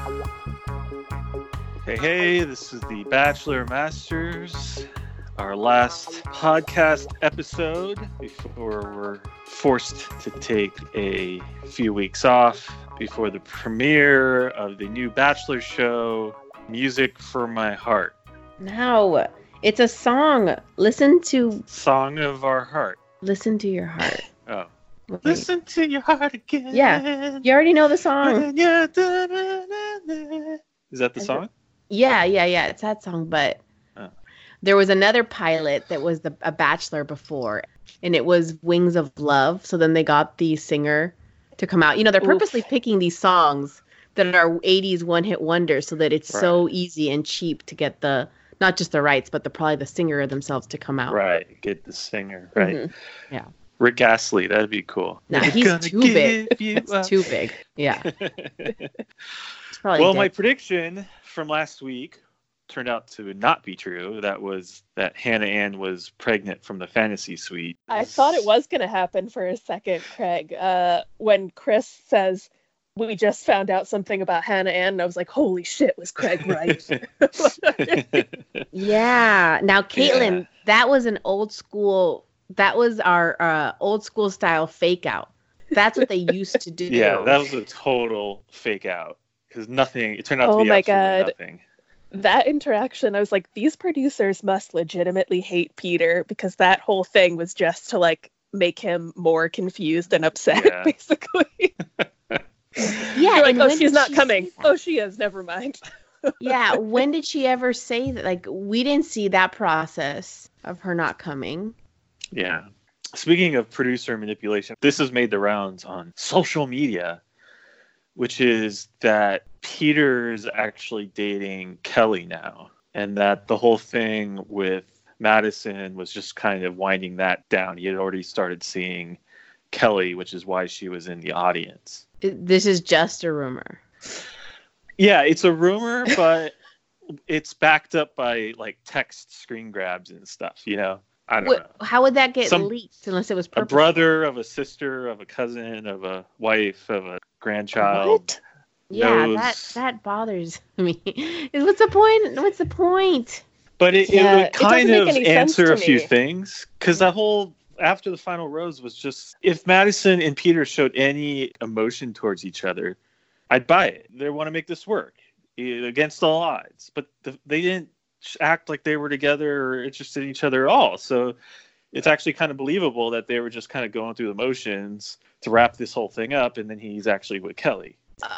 Hey, this is the Bachelor Masters, our last podcast episode before we're forced to take a few weeks off before the premiere of the new Bachelor show, Music for My Heart. No, it's a song. Song of Our Heart. Listen to your heart. Oh. Wait. Listen to your heart again. Yeah, you already know the song. Is that the song? Yeah. It's that song, but there was another pilot that was a Bachelor before, and it was Wings of Love. So then they got the singer to come out. You know, they're purposely picking these songs that are 80s one-hit wonders so that it's so easy and cheap to get not just the rights, but probably the singer themselves to come out. Right, get the singer, right. Mm-hmm. Yeah. Rick Astley, that'd be cool. No, he's too big. It's too big. Yeah. Well, my prediction from last week turned out to not be true. That was that Hannah Ann was pregnant from the fantasy suite. I thought it was going to happen for a second, Craig. When Chris says, we just found out something about Hannah Ann, and I was like, holy shit, was Craig right? Yeah. Now, Caitlin, that was an old school... That was our old school style fake out. That's what they used to do. Yeah, that was a total fake out. Because it turned out to be absolutely nothing. That interaction, I was like, these producers must legitimately hate Peter, because that whole thing was just to like make him more confused and upset, basically. Yeah, like, oh, she's not coming. Oh, she is. Never mind. Yeah, when did she ever say that? Like, we didn't see that process of her not coming. Yeah. Speaking of producer manipulation, this has made the rounds on social media, which is that Peter's actually dating Kelly now, and that the whole thing with Madison was just kind of winding that down. He had already started seeing Kelly, which is why she was in the audience. This is just a rumor. Yeah, it's a rumor, but it's backed up by like text screen grabs and stuff, you know? I don't know. How would that get leaked unless it was purposeful? A brother, of a sister, of a cousin, of a wife, of a grandchild. What? Yeah, that bothers me. What's the point? But it would kind of answer a few things. Because that whole, after the final rose was just, if Madison and Peter showed any emotion towards each other, I'd buy it. They want to make this work against all odds. But they didn't act like they were together or interested in each other at all. So it's actually kind of believable that they were just kind of going through the motions to wrap this whole thing up, and then he's actually with Kelly.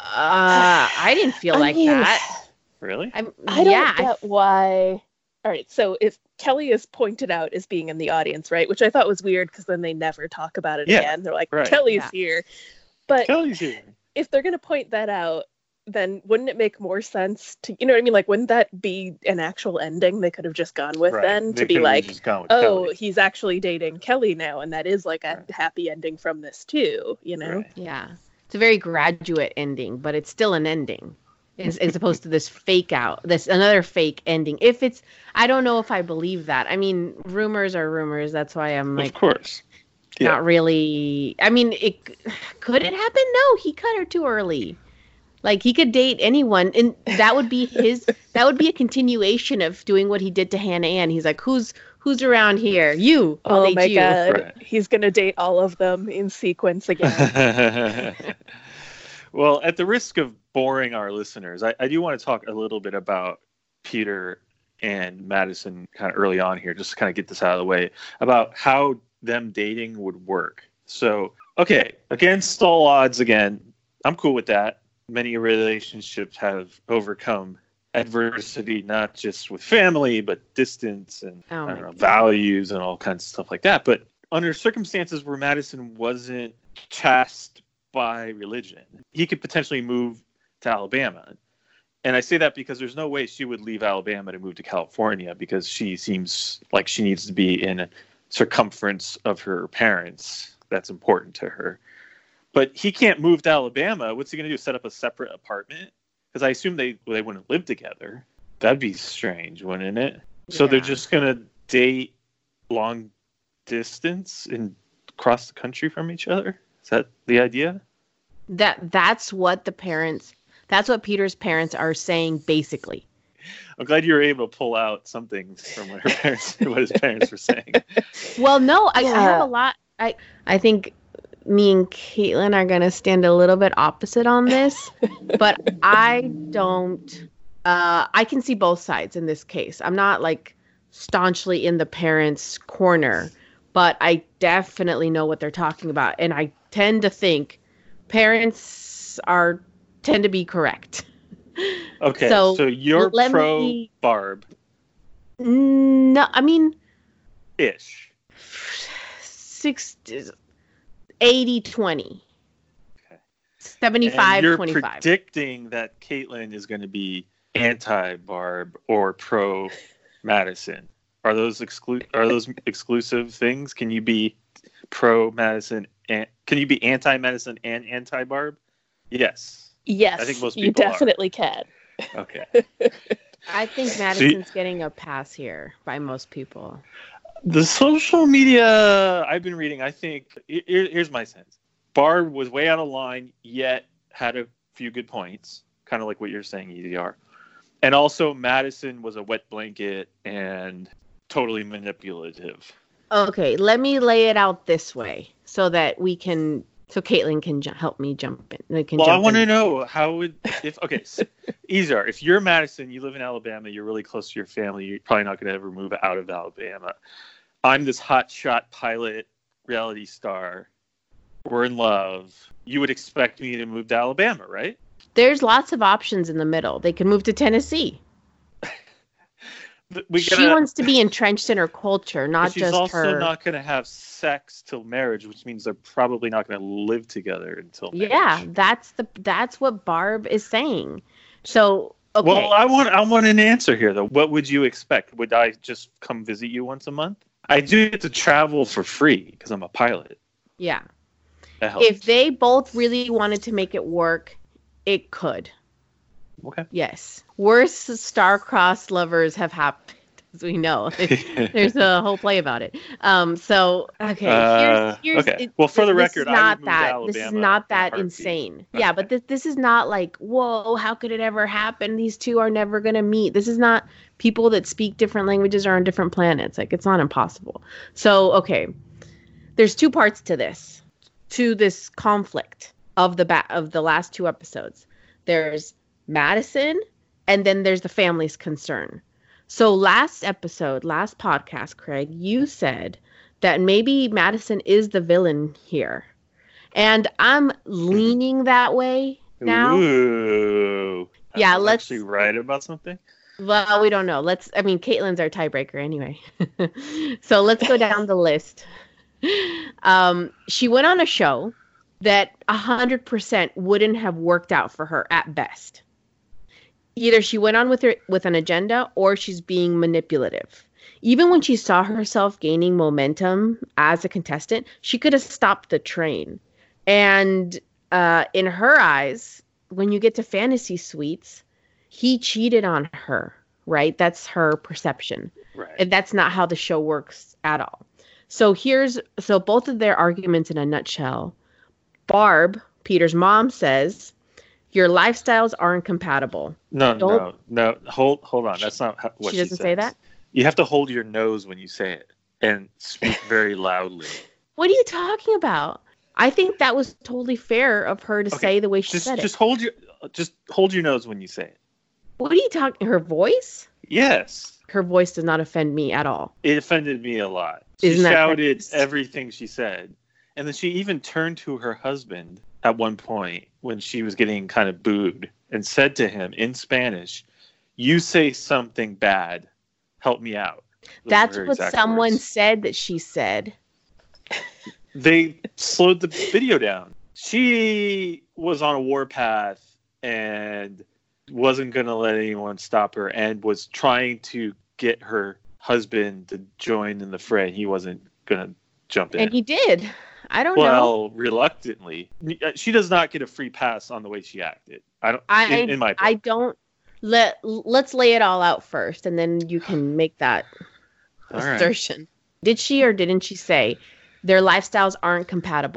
I didn't feel that. Really? I don't get why. All right, so if Kelly is pointed out as being in the audience, right, which I thought was weird because then they never talk about it again. They're like, Kelly's here. But Kelly's here. If they're going to point that out, then wouldn't it make more sense to, you know what I mean? Like, wouldn't that be an actual ending they could have just gone with then? To be like, Kelly. He's actually dating Kelly now, and that is like a happy ending from this too, you know? Right. Yeah. It's a very graduate ending, but it's still an ending. As opposed to this fake out, another fake ending. I don't know if I believe that. I mean, rumors are rumors. That's why I'm like, of course. Not really. I mean, could it happen? No, he cut her too early. Like, he could date anyone, and that would be a continuation of doing what he did to Hannah Ann. He's like, who's around here? You. Oh my God. Right. He's going to date all of them in sequence again. Well, at the risk of boring our listeners, I do want to talk a little bit about Peter and Madison kind of early on here, just to kind of get this out of the way, about how them dating would work. So, okay, against all odds again, I'm cool with that. Many relationships have overcome adversity, not just with family, but distance and values and all kinds of stuff like that. But under circumstances where Madison wasn't chaste by religion, he could potentially move to Alabama. And I say that because there's no way she would leave Alabama to move to California, because she seems like she needs to be in a circumference of her parents that's important to her. But he can't move to Alabama. What's he going to do? Set up a separate apartment? Because I assume they wouldn't live together. That'd be strange, wouldn't it? Yeah. So they're just going to date long distance and cross the country from each other? Is that the idea? That's what the parents... That's what Peter's parents are saying, basically. I'm glad you were able to pull out something from what his parents were saying. Well, no, I have a lot. I think me and Caitlin are going to stand a little bit opposite on this, but I don't. I can see both sides in this case. I'm not like staunchly in the parents' corner, but I definitely know what they're talking about, and I tend to think parents tend to be correct. Okay, so you're pro Barb. No, I mean, ish. 80-20. Okay. 75-25. You're predicting that Caitlin is going to be anti-Barb or pro-Madison. Are those exclusive things? Can you be pro-Madison and can you be anti-Madison and anti-Barb? Yes. Yes, I think most people you definitely can. Okay. I think Madison's getting a pass here by most people. The social media I've been reading, I think, here's my sense. Barb was way out of line, yet had a few good points, kind of like what you're saying, EDR. And also, Madison was a wet blanket and totally manipulative. Okay, let me lay it out this way so that so Caitlin can help me jump in. I want to know easier. If you're Madison, you live in Alabama, you're really close to your family, you're probably not going to ever move out of Alabama. I'm this hotshot pilot reality star. We're in love. You would expect me to move to Alabama, right? There's lots of options in the middle. They could move to Tennessee. She wants to be entrenched in her culture, not just her. She's also not going to have sex till marriage, which means they're probably not going to live together until marriage. Yeah, that's what Barb is saying. So, okay. Well, I want an answer here, though. What would you expect? Would I just come visit you once a month? I do get to travel for free because I'm a pilot. Yeah. That helps. If they both really wanted to make it work, it could. Okay. Yes. Worse star-crossed lovers have happened, as we know. There's a whole play about it. So, okay. Here's okay. Well, for the record, this is not that insane. Okay. Yeah, but this is not like, whoa, how could it ever happen? These two are never going to meet. This is not people that speak different languages or on different planets. Like, it's not impossible. So, okay. There's two parts to this conflict of the last two episodes. There's Madison, and then there's the family's concern. So last podcast, Craig, you said that maybe Madison is the villain here. And I'm leaning that way now. Ooh. Yeah, let's actually right about something. Well, we don't know. Caitlin's our tiebreaker anyway. So let's go down the list. She went on a show that 100% wouldn't have worked out for her at best. Either she went on with an agenda or she's being manipulative. Even when she saw herself gaining momentum as a contestant, she could have stopped the train. And in her eyes, when you get to Fantasy Suites, he cheated on her, right? That's her perception. Right. And that's not how the show works at all. So both of their arguments in a nutshell. Barb, Peter's mom, says, your lifestyles aren't compatible. No. Hold on. That's not what she doesn't says. say that? You have to hold your nose when you say it and speak very loudly. What are you talking about? I think that was totally fair of her to say the way she said it. Just hold your nose when you say it. What are you talking? Her voice? Yes. Her voice does not offend me at all. It offended me a lot. She shouted everything she said. And then she even turned to her husband at one point when she was getting kind of booed and said to him in Spanish, you say something bad. Help me out. That's what someone said that she said. They slowed the video down. She was on a warpath and wasn't going to let anyone stop her and was trying to get her husband to join in the fray. He wasn't going to jump in. And he did. I don't know. Well, reluctantly. She does not get a free pass on the way she acted. In my book. Let's lay it all out first, and then you can make that assertion. Right. Did she or didn't she say their lifestyles aren't compatible?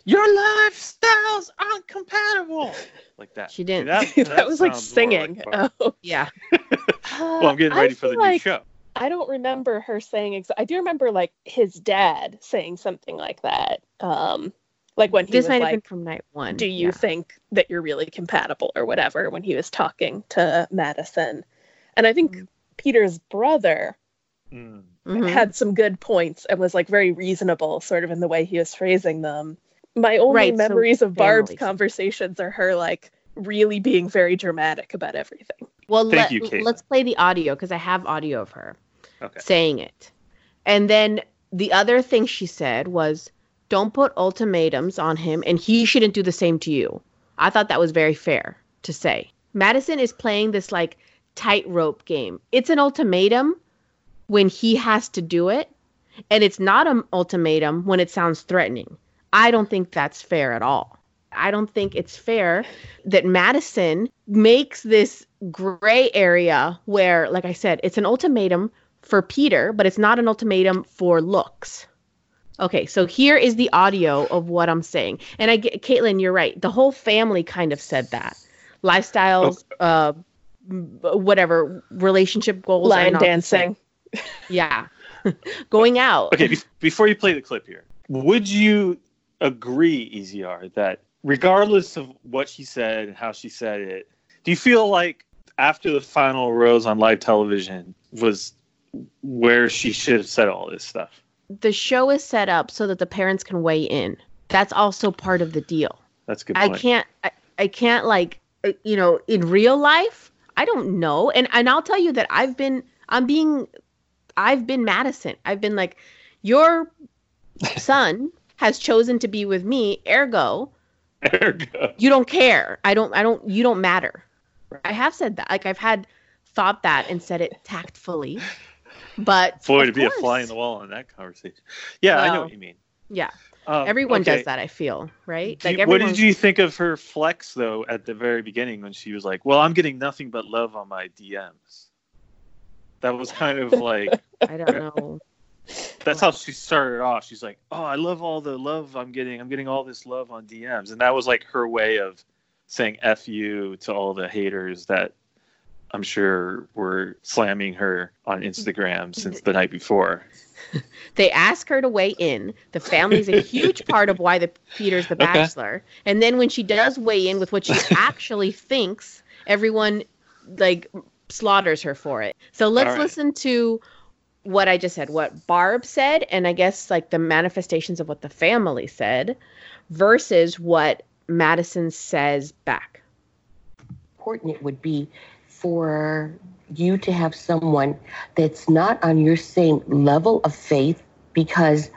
your lifestyle's incompatible. Like that. She didn't. That was like singing. Like oh. Yeah. Well, I'm getting ready for the new show. I don't remember her saying. I do remember like his dad saying something like that. Like when he this was might like, have been from night one. "Do you think that you're really compatible or whatever?" When he was talking to Madison, and I think Peter's brother had some good points and was like very reasonable, sort of in the way he was phrasing them. My only memories of Barb's conversations are her like really being very dramatic about everything. Well, let's play the audio because I have audio of her saying it. And then the other thing she said was, don't put ultimatums on him and he shouldn't do the same to you. I thought that was very fair to say. Madison is playing this like tightrope game. It's an ultimatum when he has to do it, and it's not an ultimatum when it sounds threatening. I don't think that's fair at all. I don't think it's fair that Madison makes this gray area where, like I said, it's an ultimatum for Peter, but it's not an ultimatum for looks. Okay, so here is the audio of what I'm saying. And Caitlin, you're right. The whole family kind of said that. Lifestyles, whatever, relationship goals. Line dancing. Yeah. Going out. Okay, before you play the clip here, would you agree, EZR, that regardless of what she said and how she said it, do you feel like after the final rose on live television was where she should have said all this stuff? The show is set up so that the parents can weigh in. That's also part of the deal. That's a good point. I can't like, in real life, I don't know. And I'll tell you that I've been Madison. I've been like, your son has chosen to be with me, ergo, you don't care. You don't matter. I have said that. Like I've thought that and said it tactfully. But boy, to be a fly in the wall in that conversation. Yeah, I know what you mean. Yeah. Everyone does that, I feel, right? What did you think of her flex, though, at the very beginning when she was like, well, I'm getting nothing but love on my DMs? That was kind of like... I don't know. That's how she started off. She's like, oh, I love all the love I'm getting. I'm getting all this love on DMs. And that was like her way of saying F you to all the haters that I'm sure were slamming her on Instagram since the night before. They ask her to weigh in. The family's a huge part of why Peter's the Bachelor. And then when she does weigh in with what she actually thinks, everyone like slaughters her for it. So let's listen to what I just said, what Barb said, and I guess like the manifestations of what the family said versus what Madison says back. Important it would be for you to have someone that's not on your same level of faith, because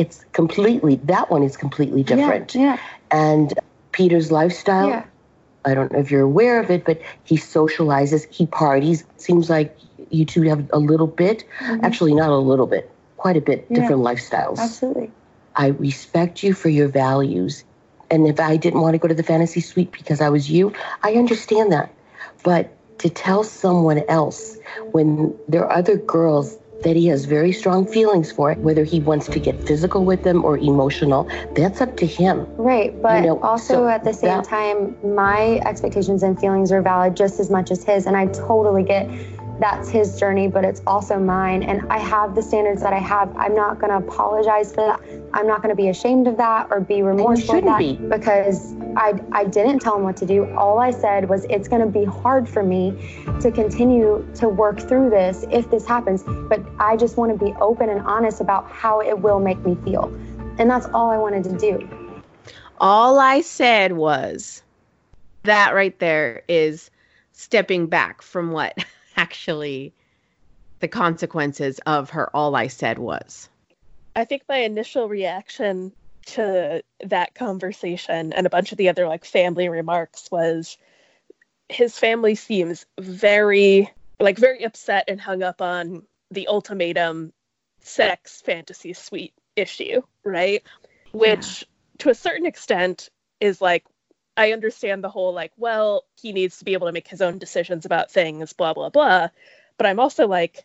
that one is completely different. Yeah. And Peter's lifestyle, I don't know if you're aware of it, but he socializes, he parties. Seems like you two have a little bit, actually not a little bit, quite a bit different lifestyles. Absolutely. I respect you for your values. And if I didn't want to go to the fantasy suite because I was you, I understand that. But to tell someone else when there are other girls that he has very strong feelings for, whether he wants to get physical with them or emotional, that's up to him. Right, but at the same time, my expectations and feelings are valid just as much as his, and I totally get that's his journey, but it's also mine, and I have the standards that I have. I'm not going to apologize for that. I'm not going to be ashamed of that or be remorseful of that because I didn't tell him what to do. All I said was it's going to be hard for me to continue to work through this if this happens, but I just want to be open and honest about how it will make me feel, and that's all I wanted to do. All I said was that right there is stepping back from what actually the consequences of her all I said was. I think my initial reaction to that conversation and a bunch of the other like family remarks was his family seems very upset and hung up on the ultimatum sex fantasy suite issue, right? Which to a certain extent is like, I understand the whole like, well, he needs to be able to make his own decisions about things, blah, blah, blah. But I'm also like,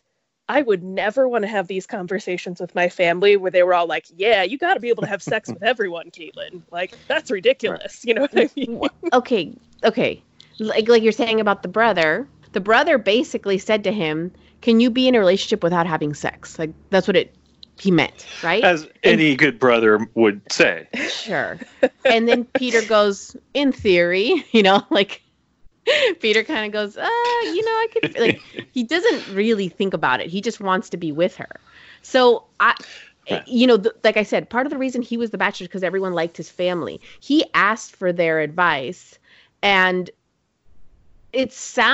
I would never want to have these conversations with my family where they were all like, yeah, you got to be able to have sex with everyone, Caitlin. Like, that's ridiculous. You know what I mean? Okay. Like you're saying about the brother basically said to him, can you be in a relationship without having sex? Like, that's what he meant, right? As any good brother would say. Sure. And then Peter goes, in theory, like, Peter kind of goes, I could, like, he doesn't really think about it. He just wants to be with her. So like I said, part of the reason he was the bachelor is because everyone liked his family. He asked for their advice, and to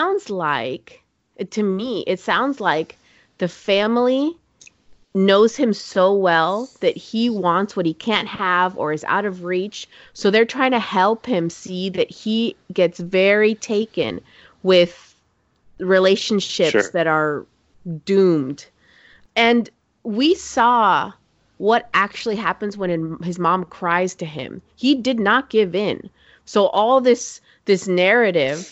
me, it sounds like the family knows him so well that he wants what he can't have or is out of reach. So they're trying to help him see that he gets very taken with relationships that are doomed. And we saw what actually happens when his mom cries to him. He did not give in. So all this narrative,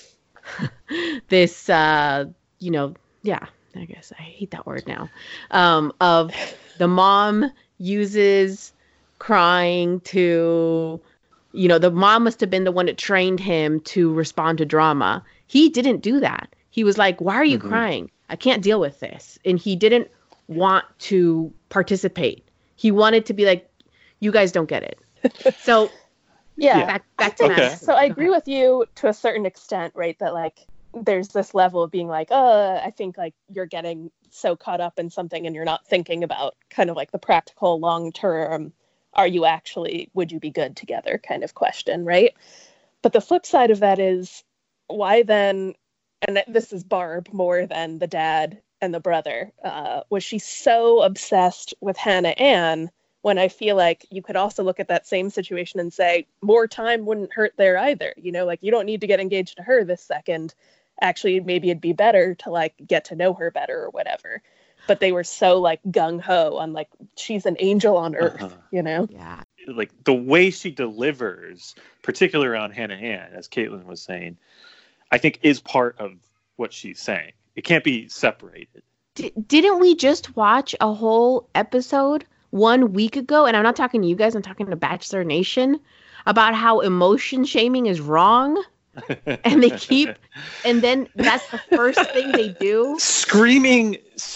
I guess I hate that word now, of the mom uses crying to, the mom must have been the one that trained him to respond to drama. He didn't do that. He was like, why are you crying? I can't deal with this. And he didn't want to participate. He wanted to be like, you guys don't get it. So back to Madison. So I agree with you to a certain extent, right? That like, there's this level of being like, I think like you're getting so caught up in something and you're not thinking about kind of like the practical long-term, would you be good together kind of question, right? But the flip side of that is, why then, and this is Barb more than the dad and the brother, was she so obsessed with Hannah Ann, when I feel like you could also look at that same situation and say, more time wouldn't hurt there either. Like, you don't need to get engaged to her this second. Actually, maybe it'd be better to like get to know her better or whatever. But they were so like gung-ho on like, she's an angel on earth, Yeah. Like the way she delivers, particularly around Hannah Ann, as Caitlin was saying, I think is part of what she's saying. It can't be separated. Didn't we just watch a whole episode 1 week ago? And I'm not talking to you guys, I'm talking to Bachelor Nation, about how emotion shaming is wrong. And then that's the first thing they do. Screaming,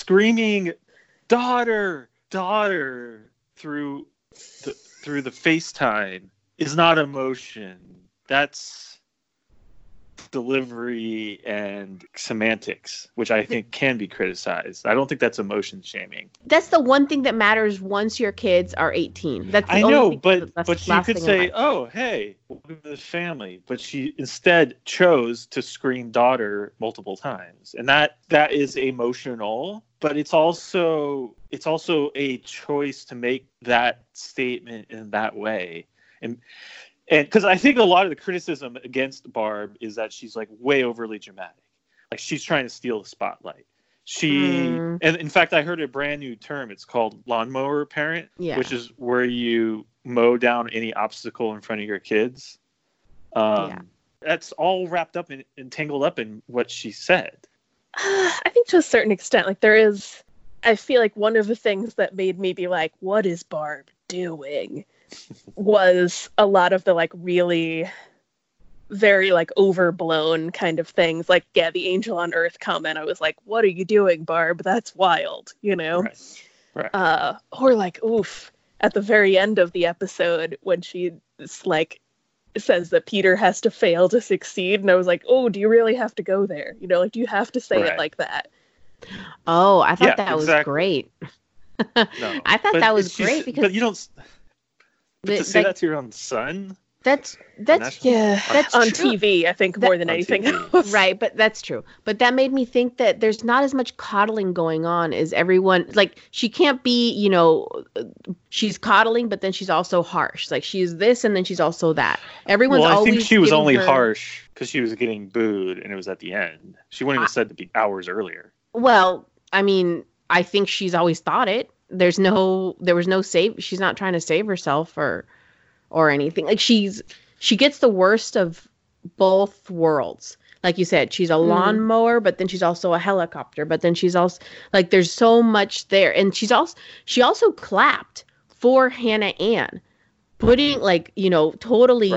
daughter through the FaceTime is not emotion. That's delivery and semantics, which I think can be criticized. I don't think that's emotion shaming. That's the one thing that matters once your kids are 18. That's the I only know, thing but you could say, "Oh, hey, welcome to the family," but she instead chose to scream "daughter" multiple times, and that is emotional. But it's also a choice to make that statement in that way, and because I think a lot of the criticism against Barb is that she's like way overly dramatic. Like she's trying to steal the spotlight. And in fact, I heard a brand new term. It's called lawnmower parent, which is where you mow down any obstacle in front of your kids. That's all wrapped up and tangled up in what she said. I think to a certain extent, like I feel like one of the things that made me be like, what is Barb doing? Was a lot of the like really very like overblown kind of things, like the angel on earth comment. I was like, what are you doing, Barb? That's wild, right. Or like, oof, at the very end of the episode when she like says that Peter has to fail to succeed, and I was like, oh, do you really have to go there? Like, do you have to say it like that? Oh, I thought that was great. No, I thought that was great because, but you don't. But to say that to your own son? That's on true. TV, I think, more than anything else. Right, but that's true. But that made me think that there's not as much coddling going on as everyone, like, she can't be, she's coddling, but then she's also harsh. Like, she's this and then she's also that. Everyone's always I think she was only harsh because she was getting booed and it was at the end. She wouldn't have said to be hours earlier. Well, I mean, I think she's always thought it. There was no save. She's not trying to save herself or anything. Like she gets the worst of both worlds. Like you said, she's a lawnmower, but then she's also a helicopter, but then she's also like, there's so much there. And she also clapped for Hannah Ann, putting like, totally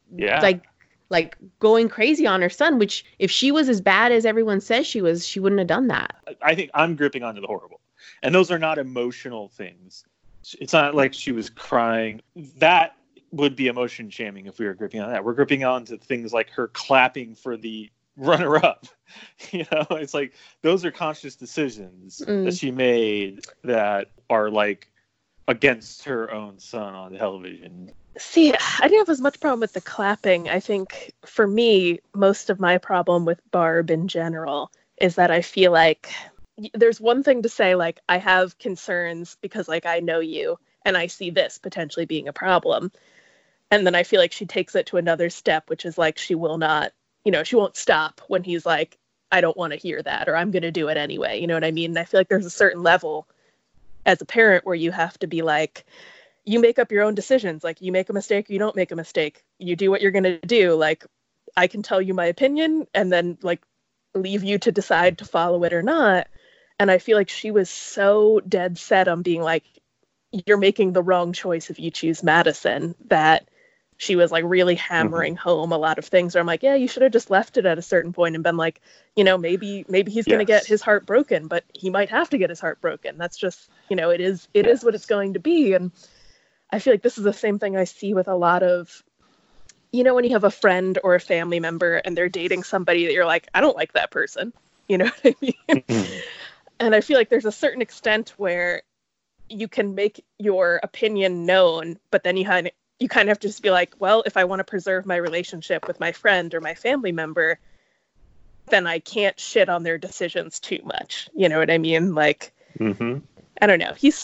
like going crazy on her son, which if she was as bad as everyone says she was, she wouldn't have done that. I think I'm gripping onto the horrible. And those are not emotional things. It's not like she was crying. That would be emotion shaming if we were gripping on that. We're gripping on to things like her clapping for the runner-up. It's like those are conscious decisions that she made that are like against her own son on television. See, I didn't have as much problem with the clapping. I think for me, most of my problem with Barb in general is that I feel like there's one thing to say, like, I have concerns because, like, I know you and I see this potentially being a problem. And then I feel like she takes it to another step, which is like, she will not, she won't stop when he's like, I don't want to hear that, or I'm going to do it anyway. You know what I mean? And I feel like there's a certain level as a parent where you have to be like, you make up your own decisions. Like, you make a mistake, you don't make a mistake. You do what you're going to do. Like, I can tell you my opinion and then like leave you to decide to follow it or not. And I feel like she was so dead set on being like, you're making the wrong choice if you choose Madison, that she was like really hammering home a lot of things where I'm like, yeah, you should have just left it at a certain point and been like, maybe he's going to get his heart broken, but he might have to get his heart broken. That's just, it is what it's going to be. And I feel like this is the same thing I see with a lot of, when you have a friend or a family member and they're dating somebody that you're like, I don't like that person. You know what I mean? And I feel like there's a certain extent where you can make your opinion known, but then you kind of have to just be like, well, if I want to preserve my relationship with my friend or my family member, then I can't shit on their decisions too much. You know what I mean? Like, I don't know. He's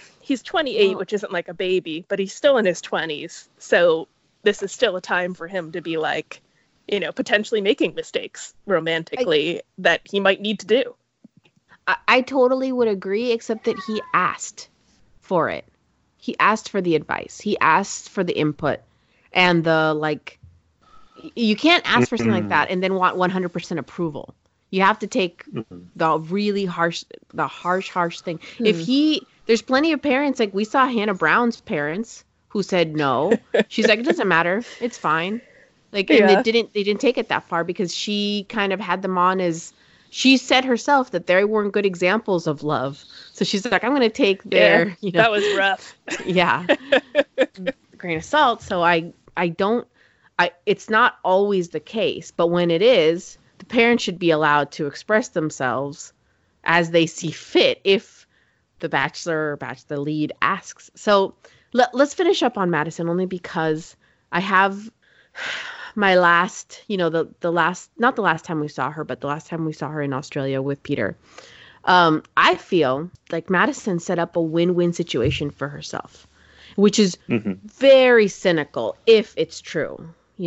28, which isn't like a baby, but he's still in his 20s. So this is still a time for him to be like, potentially making mistakes romantically that he might need to do. I totally would agree, except that he asked for it. He asked for the advice. He asked for the input. And you can't ask for something like that and then want 100% approval. You have to take the really harsh thing. There's plenty of parents, like we saw Hannah Brown's parents who said no. She's like, it doesn't matter. It's fine. And they didn't take it that far because she kind of had them on as, she said herself that they weren't good examples of love. So she's like, I'm going to take their, that was rough. Yeah. Grain of salt. So it's not always the case, but when it is, the parents should be allowed to express themselves as they see fit if the bachelor or the lead asks. So let's finish up on Madison, only because I have my last, not the last time we saw her, but the last time we saw her in Australia with Peter. I feel like Madison set up a win-win situation for herself, which is very cynical if it's true,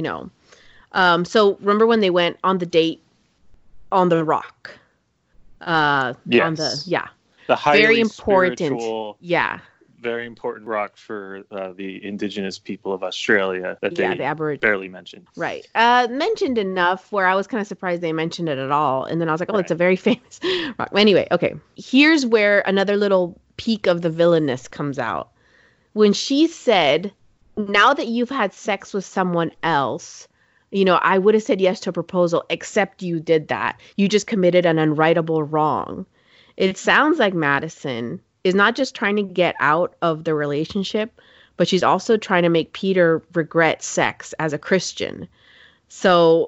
So remember when they went on the date on the rock? Yes. The highly very important. Spiritual, very important rock for the indigenous people of Australia that they barely mentioned. Right. Mentioned enough where I was kind of surprised they mentioned it at all. And then I was like, it's a very famous rock. Anyway, okay. Here's where another little peek of the villainess comes out. When she said, now that you've had sex with someone else, I would have said yes to a proposal, except you did that. You just committed an unrightable wrong. It sounds like Madison is not just trying to get out of the relationship, but she's also trying to make Peter regret sex as a Christian. So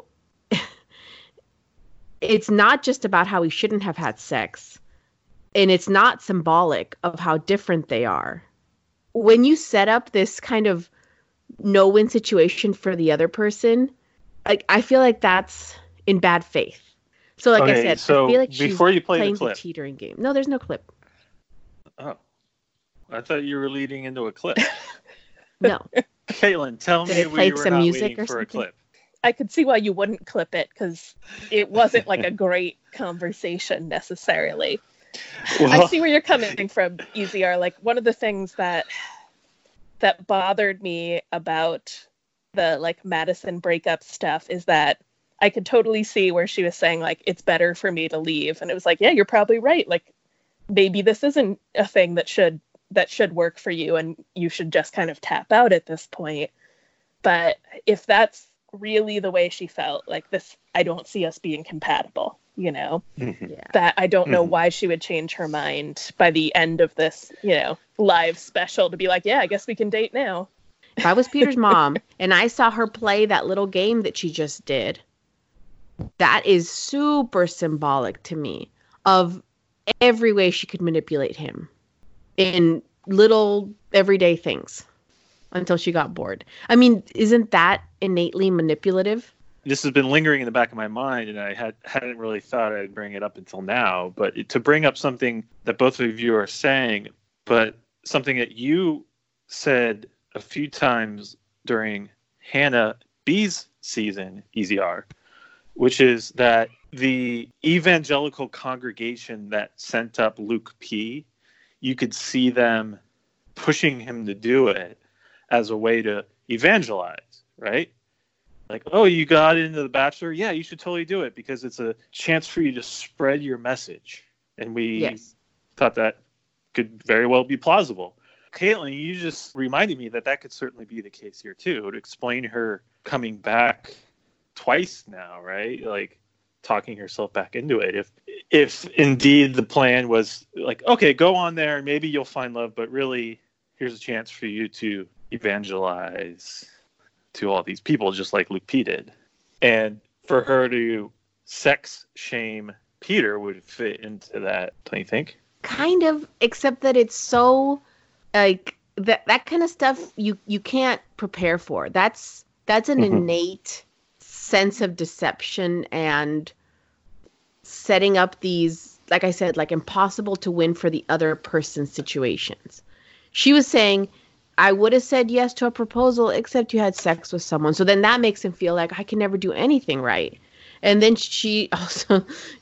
it's not just about how he shouldn't have had sex, and it's not symbolic of how different they are. When you set up this kind of no-win situation for the other person, I feel like that's in bad faith. So I said, so I feel like she's before you play playing the clip, the teetering game. No, there's no clip. Oh, I thought you were leading into a clip. No. Caitlin, tell me we were not waiting for a clip. I could see why you wouldn't clip it, because it wasn't like a great conversation necessarily. Well, I see where you're coming from, EZR. Like, one of the things that bothered me about the Madison breakup stuff is that I could totally see where she was saying, like, it's better for me to leave. And it was like, yeah, you're probably right. Like, maybe this isn't a thing that should work for you, and you should just kind of tap out at this point. But if that's really the way she felt, like, this, I don't see us being compatible, you know? Mm-hmm. Yeah. That I don't know why she would change her mind by the end of this, you know, live special to be like, yeah, I guess we can date now. If I was Peter's mom and I saw her play that little game that she just did, that is super symbolic to me of every way she could manipulate him in little everyday things until she got bored. I mean, isn't that innately manipulative? This has been lingering in the back of my mind, and I hadn't really thought I'd bring it up until now. But to bring up something that both of you are saying, but something that you said a few times during Hannah B's season, EZR, which is that the evangelical congregation that sent up Luke P, you could see them pushing him to do it as a way to evangelize, right? Like, oh, you got into The Bachelor? Yeah, you should totally do it because it's a chance for you to spread your message. And we thought that could very well be plausible. Caitlin, you just reminded me that could certainly be the case here, too, to explain her coming back twice now, right? Like, talking herself back into it. If indeed the plan was like, okay, go on there and maybe you'll find love, but really, here's a chance for you to evangelize to all these people, just like Luke P did. And for her to sex shame Peter would fit into that, don't you think? Kind of, except that it's so, like, that kind of stuff you can't prepare for. That's an innate sense of deception and setting up these, like I said, like impossible to win for the other person's situations. She was saying, I would have said yes to a proposal except you had sex with someone. So then that makes him feel like I can never do anything right. And then she also,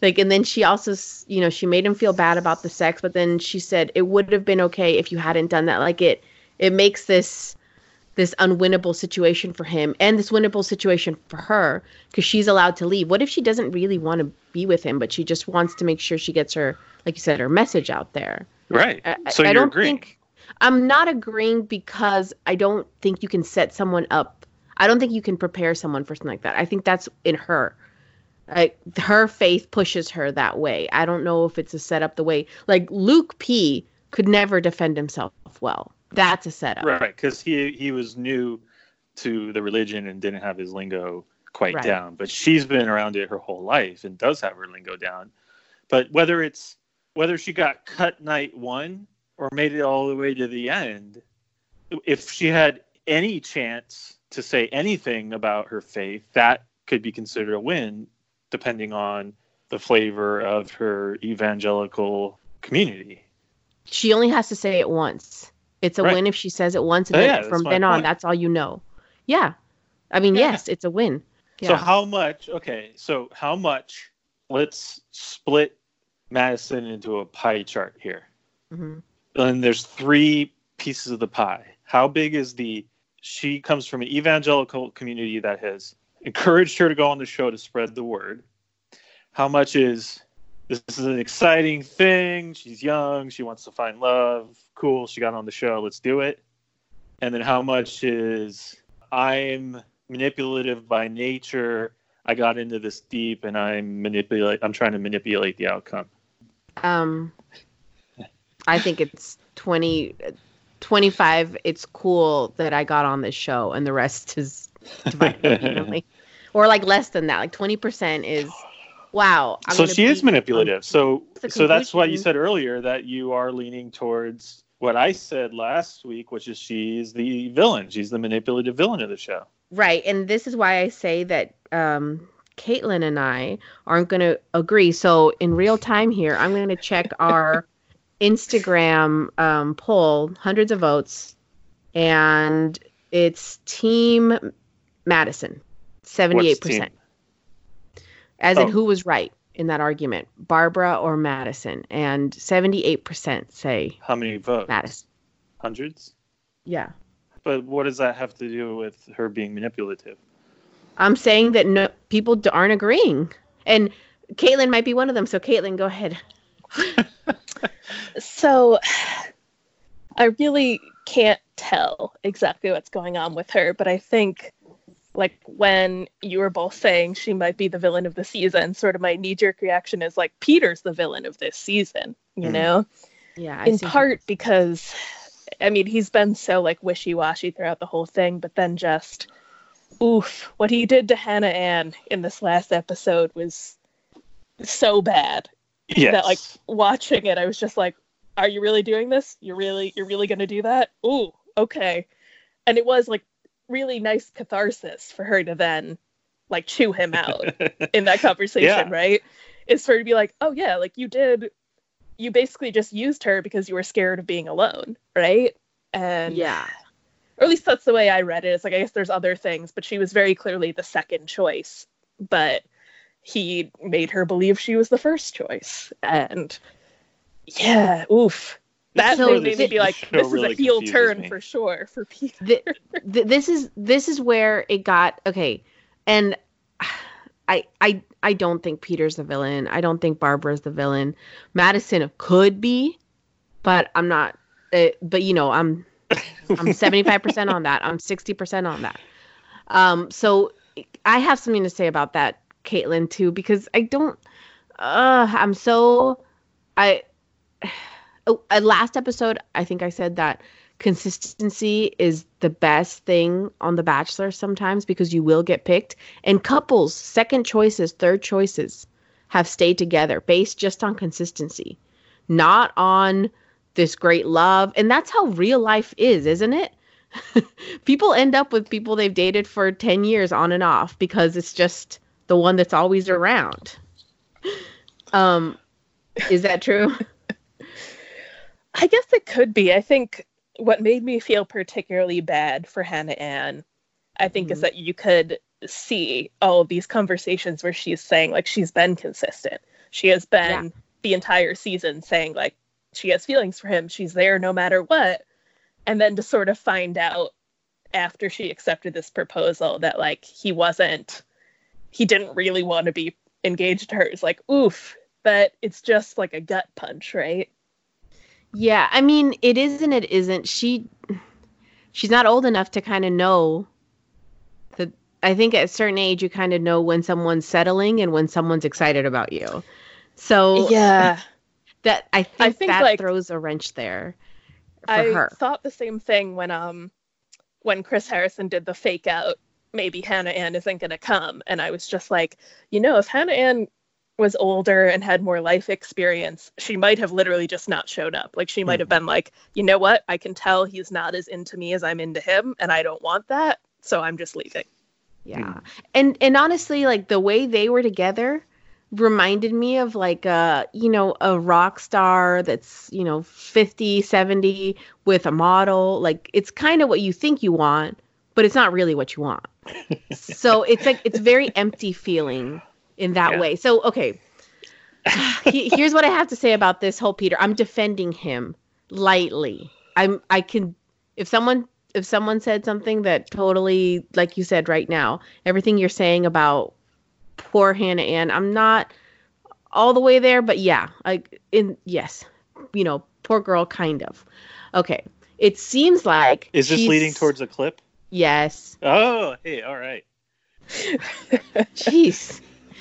you know, she made him feel bad about the sex, but then she said it would have been okay if you hadn't done that. Like it makes this unwinnable situation for him and this winnable situation for her because she's allowed to leave. What if she doesn't really want to be with him, but she just wants to make sure she gets her, like you said, her message out there? Right. So you're agreeing. I'm not agreeing because I don't think you can set someone up. I don't think you can prepare someone for something like that. I think that's in her. Like her faith pushes her that way. I don't know if it's a setup the way, like Luke P could never defend himself well. That's a setup. Right, because he was new to the religion and didn't have his lingo quite down. But she's been around it her whole life and does have her lingo down. But whether she got cut night one or made it all the way to the end, if she had any chance to say anything about her faith, that could be considered a win, depending on the flavor of her evangelical community. She only has to say it once. It's a win if she says it once, and then from then on, that's all you know. Yeah. I mean, yes, it's a win. Yeah. So how much, let's split Madison into a pie chart here. Mm-hmm. And there's 3 pieces of the pie. How big is she comes from an evangelical community that has encouraged her to go on the show to spread the word. How much is this is an exciting thing? She's young. She wants to find love. Cool. She got on the show. Let's do it. And then how much is I'm manipulative by nature. I got into this deep and I'm trying to manipulate the outcome. I think it's 25. It's cool that I got on this show and the rest is divided evenly. Or like less than that. Like 20% is wow. So she is manipulative. So that's why you said earlier that you are leaning towards what I said last week, which is she's the villain. She's the manipulative villain of the show. Right. And this is why I say that Caitlin and I aren't going to agree. So in real time here, I'm going to check our Instagram poll, hundreds of votes, and it's Team Madison, 78%. As in who was right in that argument, Barbara or Madison, and 78% say how many votes? Madison. Hundreds? Yeah. But what does that have to do with her being manipulative? I'm saying that no people aren't agreeing, and Caitlin might be one of them. So Caitlin, go ahead. So I really can't tell exactly what's going on with her, but I think like when you were both saying she might be the villain of the season, sort of my knee-jerk reaction is like Peter's the villain of this season, you know? Yeah. In part because, I mean, he's been so like wishy-washy throughout the whole thing, but then just, oof, what he did to Hannah Ann in this last episode was so bad. Yes. That like watching it, I was just like, are you really doing this? You're really going to do that? Ooh, okay. And it was like really nice catharsis for her to then like chew him out in that conversation, right? It's for her to be like, oh yeah, like you basically just used her because you were scared of being alone, right? And yeah, or at least that's the way I read it. It's like, I guess there's other things, but she was very clearly the second choice, but he made her believe she was the first choice. And yeah, oof. That made me be like, this is a heel turn for sure for Peter. This is where it got okay. And I don't think Peter's the villain. I don't think Barbara's the villain. Madison could be, but I'm not. But you know, I'm 75% on that. I'm 60% on that. So I have something to say about that, Caitlin, too, because I don't. Last episode, I think I said that consistency is the best thing on The Bachelor sometimes because you will get picked. And couples, second choices, third choices have stayed together based just on consistency, not on this great love. And that's how real life is, isn't it? People end up with people they've dated for 10 years on and off because it's just the one that's always around. Is that true? I guess it could be. I think what made me feel particularly bad for Hannah Ann, I think, is that you could see all of these conversations where she's saying, like, she's been consistent. She has been the entire season saying, like, she has feelings for him. She's there no matter what. And then to sort of find out after she accepted this proposal that, like, he didn't really want to be engaged to her. It's like, oof, but it's just like a gut punch, right? Yeah, I mean, it is and it isn't. She's not old enough to kind of know that. I think at a certain age, you kind of know when someone's settling and when someone's excited about you. So yeah, that I think that like, throws a wrench there for her. I thought the same thing when Chris Harrison did the fake out. Maybe Hannah Ann isn't going to come, and I was just like, you know, if Hannah Ann was older and had more life experience, she might have literally just not showed up. Like, she might have been like, you know what? I can tell he's not as into me as I'm into him, and I don't want that, so I'm just leaving. Yeah. And honestly, like, the way they were together reminded me of, like, a rock star that's, 50, 70 with a model. Like, it's kind of what you think you want, but it's not really what you want. So it's like, it's very empty feeling in that way. So, okay. Here's what I have to say about this whole Peter. I'm defending him lightly. If someone said something that totally, like you said right now, everything you're saying about poor Hannah Ann, I'm not all the way there, but yeah, poor girl, kind of. Okay. It seems like is this leading towards a clip? Yes. Oh, hey, all right. Jeez.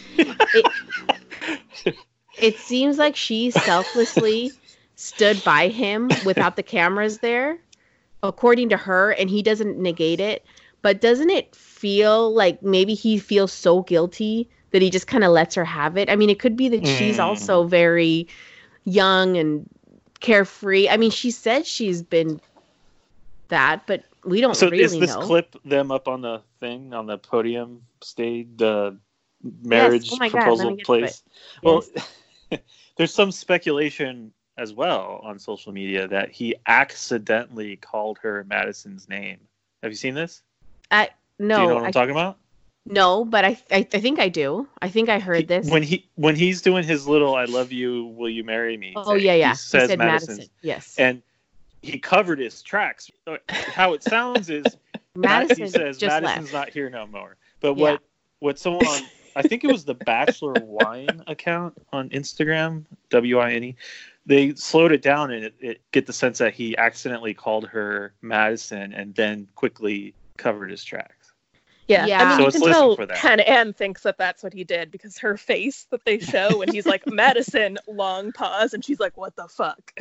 It seems like she selflessly stood by him without the cameras there, according to her, and he doesn't negate it. But doesn't it feel like maybe he feels so guilty that he just kind of lets her have it? I mean, it could be that she's also very young and carefree. I mean, she said she's been that, but we don't really know. So is this clip them up on the thing, on the podium stage, the marriage proposal place? Well, there's some speculation as well on social media that he accidentally called her Madison's name. Have you seen this? No. Do you know what I'm talking about? No, but I think I do. I think I heard this. When he's doing his little "I love you, will you marry me?" Oh thing, yeah. He said Madison. Yes. And he covered his tracks. How it sounds is Madison he says just Madison's left. Not here no more. But what someone on, I think it was the Bachelor Wine account on Instagram, WINE, they slowed it down and it get the sense that he accidentally called her Madison and then quickly covered his tracks. Yeah. Yeah. I mean, So you let's can listen tell for that. Hannah Ann thinks that that's what he did because her face that they show when he's like, Madison, long pause, and she's like, what the fuck?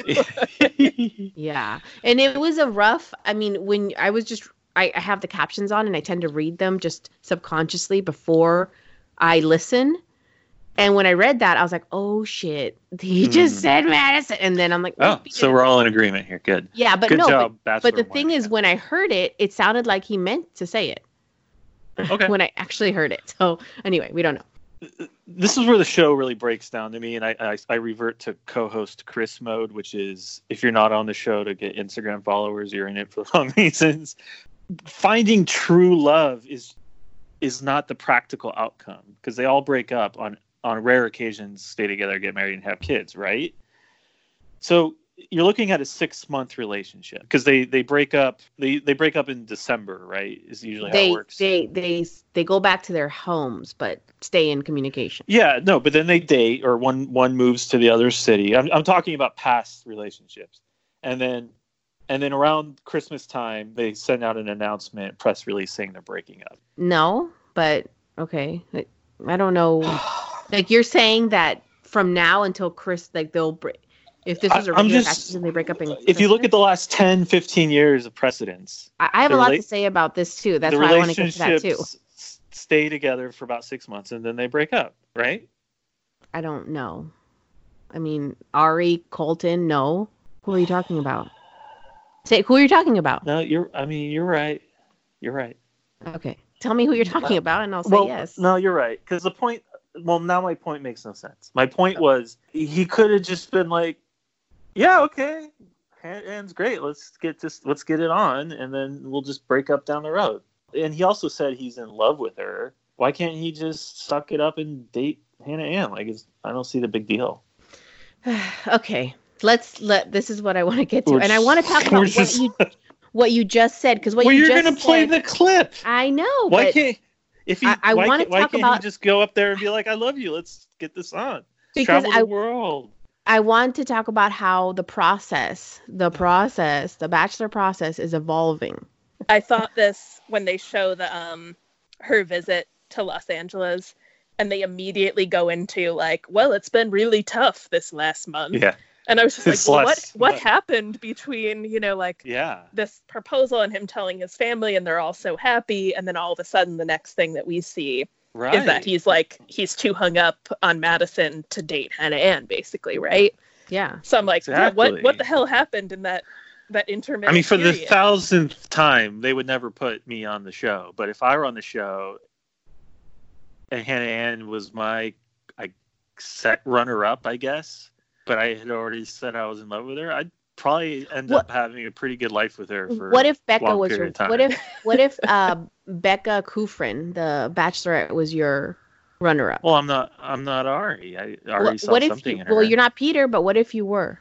Yeah. And it was a rough, I mean, when I was just, I have the captions on and I tend to read them just subconsciously before I listen. And when I read that, I was like, oh shit, he just said Madison. And then I'm like, Oh, so we're all in agreement here. Good. yeah, but Good no, job, but Bachelor the thing Wine is, when I heard it, it sounded like he meant to say it. Okay. When I actually heard it. So anyway, we don't know. This is where the show really breaks down to me, and I revert to co-host Chris mode, which is if you're not on the show to get Instagram followers, you're in it for the wrong reasons. Finding true love is not the practical outcome, because they all break up on rare occasions, stay together, get married, and have kids, right? So you're looking at a 6-month relationship because they break up. They break up in December, right? Is usually how it works. They go back to their homes, but stay in communication. Yeah, no, but then they date, or one moves to the other city. I'm talking about past relationships, and then around Christmas time they send out an announcement, press release saying they're breaking up. No, but okay, I don't know. Like you're saying that from now until they'll break. If this was a regular practice and they break up in if you look at the last 10, 15 years of precedents, I have a lot to say about this too. That's why I want to get to that too. Stay together for about 6 months and then they break up, right? I don't know. I mean, Ari, Colton, no. Who are you talking about? Say who are you talking about? No, you're right. You're right. Okay. Tell me who you're talking about and I'll say yes. No, you're right. Because the point, now my point makes no sense. My point was he could have just been like, yeah, okay, Anne's great. Let's get it on, and then we'll just break up down the road. And he also said he's in love with her. Why can't he just suck it up and date Hannah Ann? I don't see the big deal. Okay, this is what I want to get to, and I want to talk about what you just said, because you're going to play the clip. I know. Why can't why can't he just go up there and be like, I love you, let's get this on. Because travel the world. I want to talk about how the Bachelor process is evolving. I thought this when they show the her visit to Los Angeles, and they immediately go into like, well, it's been really tough this last month. Yeah. And I was just like, well, what happened between, this proposal and him telling his family, and they're all so happy, and then all of a sudden the next thing that we see is that he's too hung up on Madison to date Hannah Ann, basically, right? Yeah. So I'm like, exactly. what the hell happened in that intermittent I mean, for period? the 1000th time, they would never put me on the show. But if I were on the show and Hannah Ann was my set runner-up, I guess, but I had already said I was in love with her, I'd probably end up having a pretty good life with her for what if Becca long was period your of time. what if Becca Kufrin, the Bachelorette, was your runner-up? Well, I'm not Ari. I already saw something in her. Well, you're not Peter, but what if you were?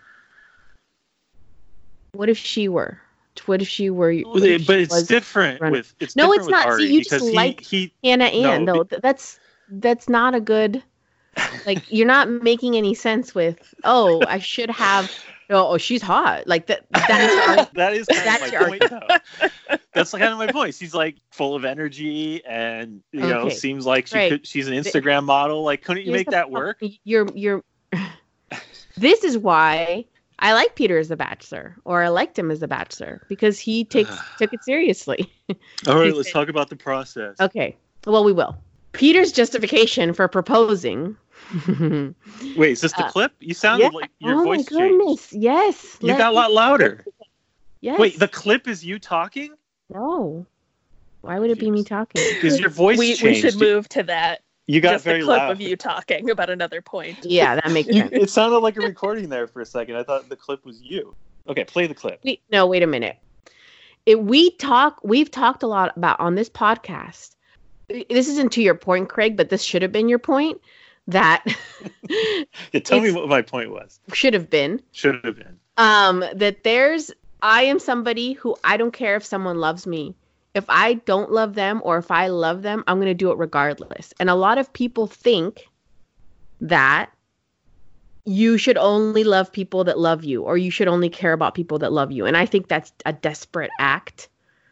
What if she were? But it's different with it's no, different it's not. with Ari. See, you just like Hannah Ann, though. That's not a good. Like, you're not making any sense with. Oh, I should have. Oh, she's hot. Like that. That is kind of my point, though. That's kind of my point. She's like full of energy, and seems like she's an Instagram model. Like, couldn't you make that work? You're. This is why I like Peter as the Bachelor, or I liked him as the Bachelor, because he took it seriously. All right, let's talk about the process. Okay, well, we will. Peter's justification for proposing. Wait, is this the clip? You sounded like your voice changed. Oh my goodness! Yes, you got a lot louder. Yes. Wait, the clip is you talking? No. Why would it be me talking? Because your voice changed. We should move to that. You got very loud. Just a clip loud. of you talking about another point. Yeah, that makes sense. It sounded like a recording there for a second. I thought the clip was you. Okay, play the clip. Wait a minute. We've talked a lot about on this podcast. This isn't to your point, Craig, but this should have been your point. That tell me what my point was. Should have been. That I am somebody who, I don't care if someone loves me if I don't love them or if I love them, I'm going to do it regardless. And a lot of people think that you should only love people that love you, or you should only care about people that love you. And I think that's a desperate act.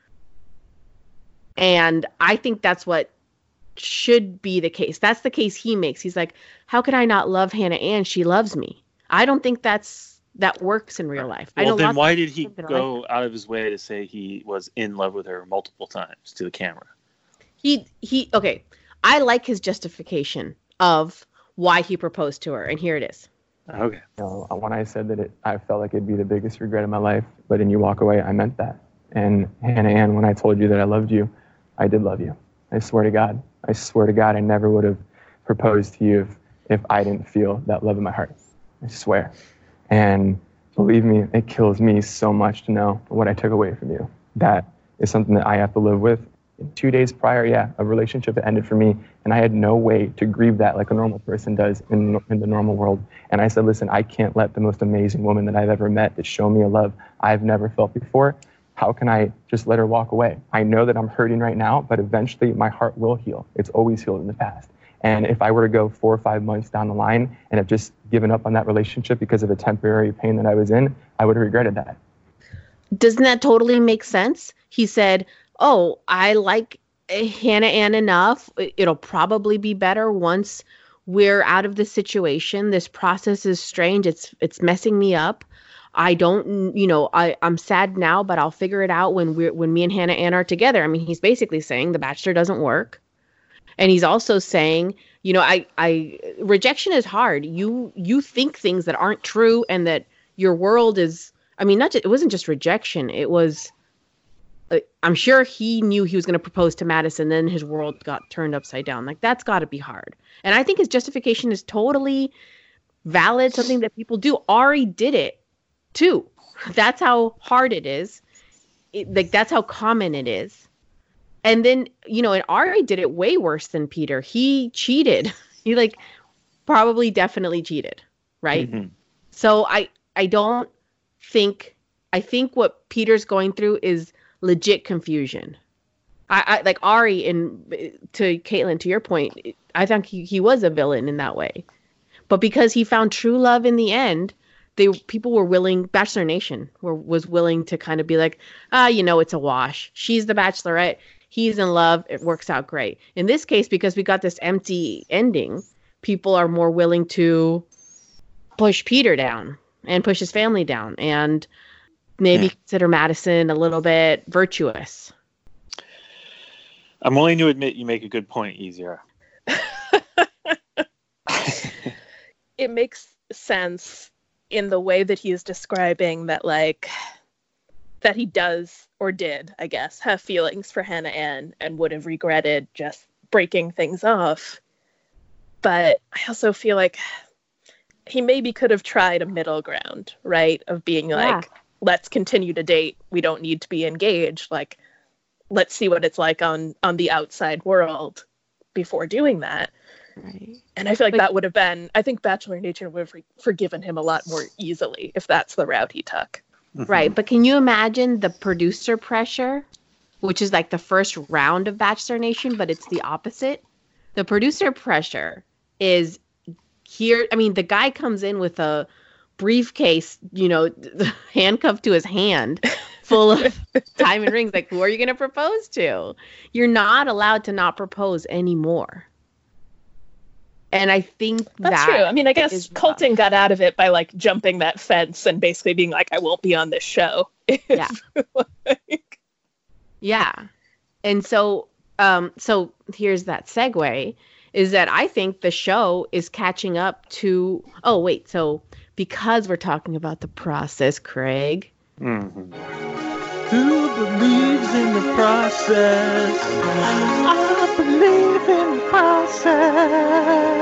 And I think that's what should be the case. That's the case he makes. He's like, how could I not love Hannah Ann? She loves me. I don't think that works in real life. Well, then why did he go out of his way to say he was in love with her multiple times to the camera? Okay. I like his justification of why he proposed to her, and here it is. Okay. When I said that I felt like it'd be the biggest regret of my life, letting you walk away, I meant that. And Hannah Ann, when I told you that I loved you, I did love you. I swear to God. I never would have proposed to you if I didn't feel that love in my heart. I swear. And believe me, it kills me so much to know what I took away from you. That is something that I have to live with. 2 days prior, a relationship had ended for me, and I had no way to grieve that like a normal person does in the normal world. And I said, listen, I can't let the most amazing woman that I've ever met that show me a love I've never felt before. How can I just let her walk away? I know that I'm hurting right now, but eventually my heart will heal. It's always healed in the past. And if I were to go 4 or 5 months down the line and have just given up on that relationship because of a temporary pain that I was in, I would have regretted that. Doesn't that totally make sense? He said, oh, I like Hannah Ann enough. It'll probably be better once we're out of this situation. This process is strange. It's messing me up. I don't, I'm sad now, but I'll figure it out when me and Hannah Ann are together. I mean, he's basically saying The Bachelor doesn't work. And he's also saying, rejection is hard. You think things that aren't true, and that your world is, it wasn't just rejection. It was, I'm sure he knew he was going to propose to Madison, then his world got turned upside down. Like, that's got to be hard. And I think his justification is totally valid, something that people do. Ari did it too. That's how hard it is. That's how common it is. And then, and Ari did it way worse than Peter. He cheated. He probably definitely cheated. Right. Mm-hmm. So I think what Peter's going through is legit confusion. I like Ari, and to Caitlin, to your point, I think he was a villain in that way. But because he found true love in the end, people were willing, Bachelor Nation was willing to kind of be like, it's a wash. She's the Bachelorette. He's in love. It works out great. In this case, because we got this empty ending, people are more willing to push Peter down and push his family down, and maybe consider Madison a little bit virtuous. I'm willing to admit you make a good point, easier. It makes sense in the way that he's describing that, that he does, or did, I guess, have feelings for Hannah Ann and would have regretted just breaking things off. But I also feel like he maybe could have tried a middle ground, right? Of being let's continue to date. We don't need to be engaged. Let's see what it's like on the outside world before doing that. Right. And I feel like that would have been, I think Bachelor Nation would have forgiven him a lot more easily if that's the route he took. Right. But can you imagine the producer pressure, which is like the first round of Bachelor Nation, but it's the opposite? The producer pressure is here. I mean, the guy comes in with a briefcase, handcuffed to his hand full of diamond rings. Like, who are you going to propose to? You're not allowed to not propose anymore. And I think that's true. I mean, I guess Colton got out of it by jumping that fence and basically being like, I won't be on this show. Yeah. Yeah. And so here's that segue, is that I think the show is catching up to, so because we're talking about the process, Craig. Mm-hmm. Who believes in the process? I believe in the process.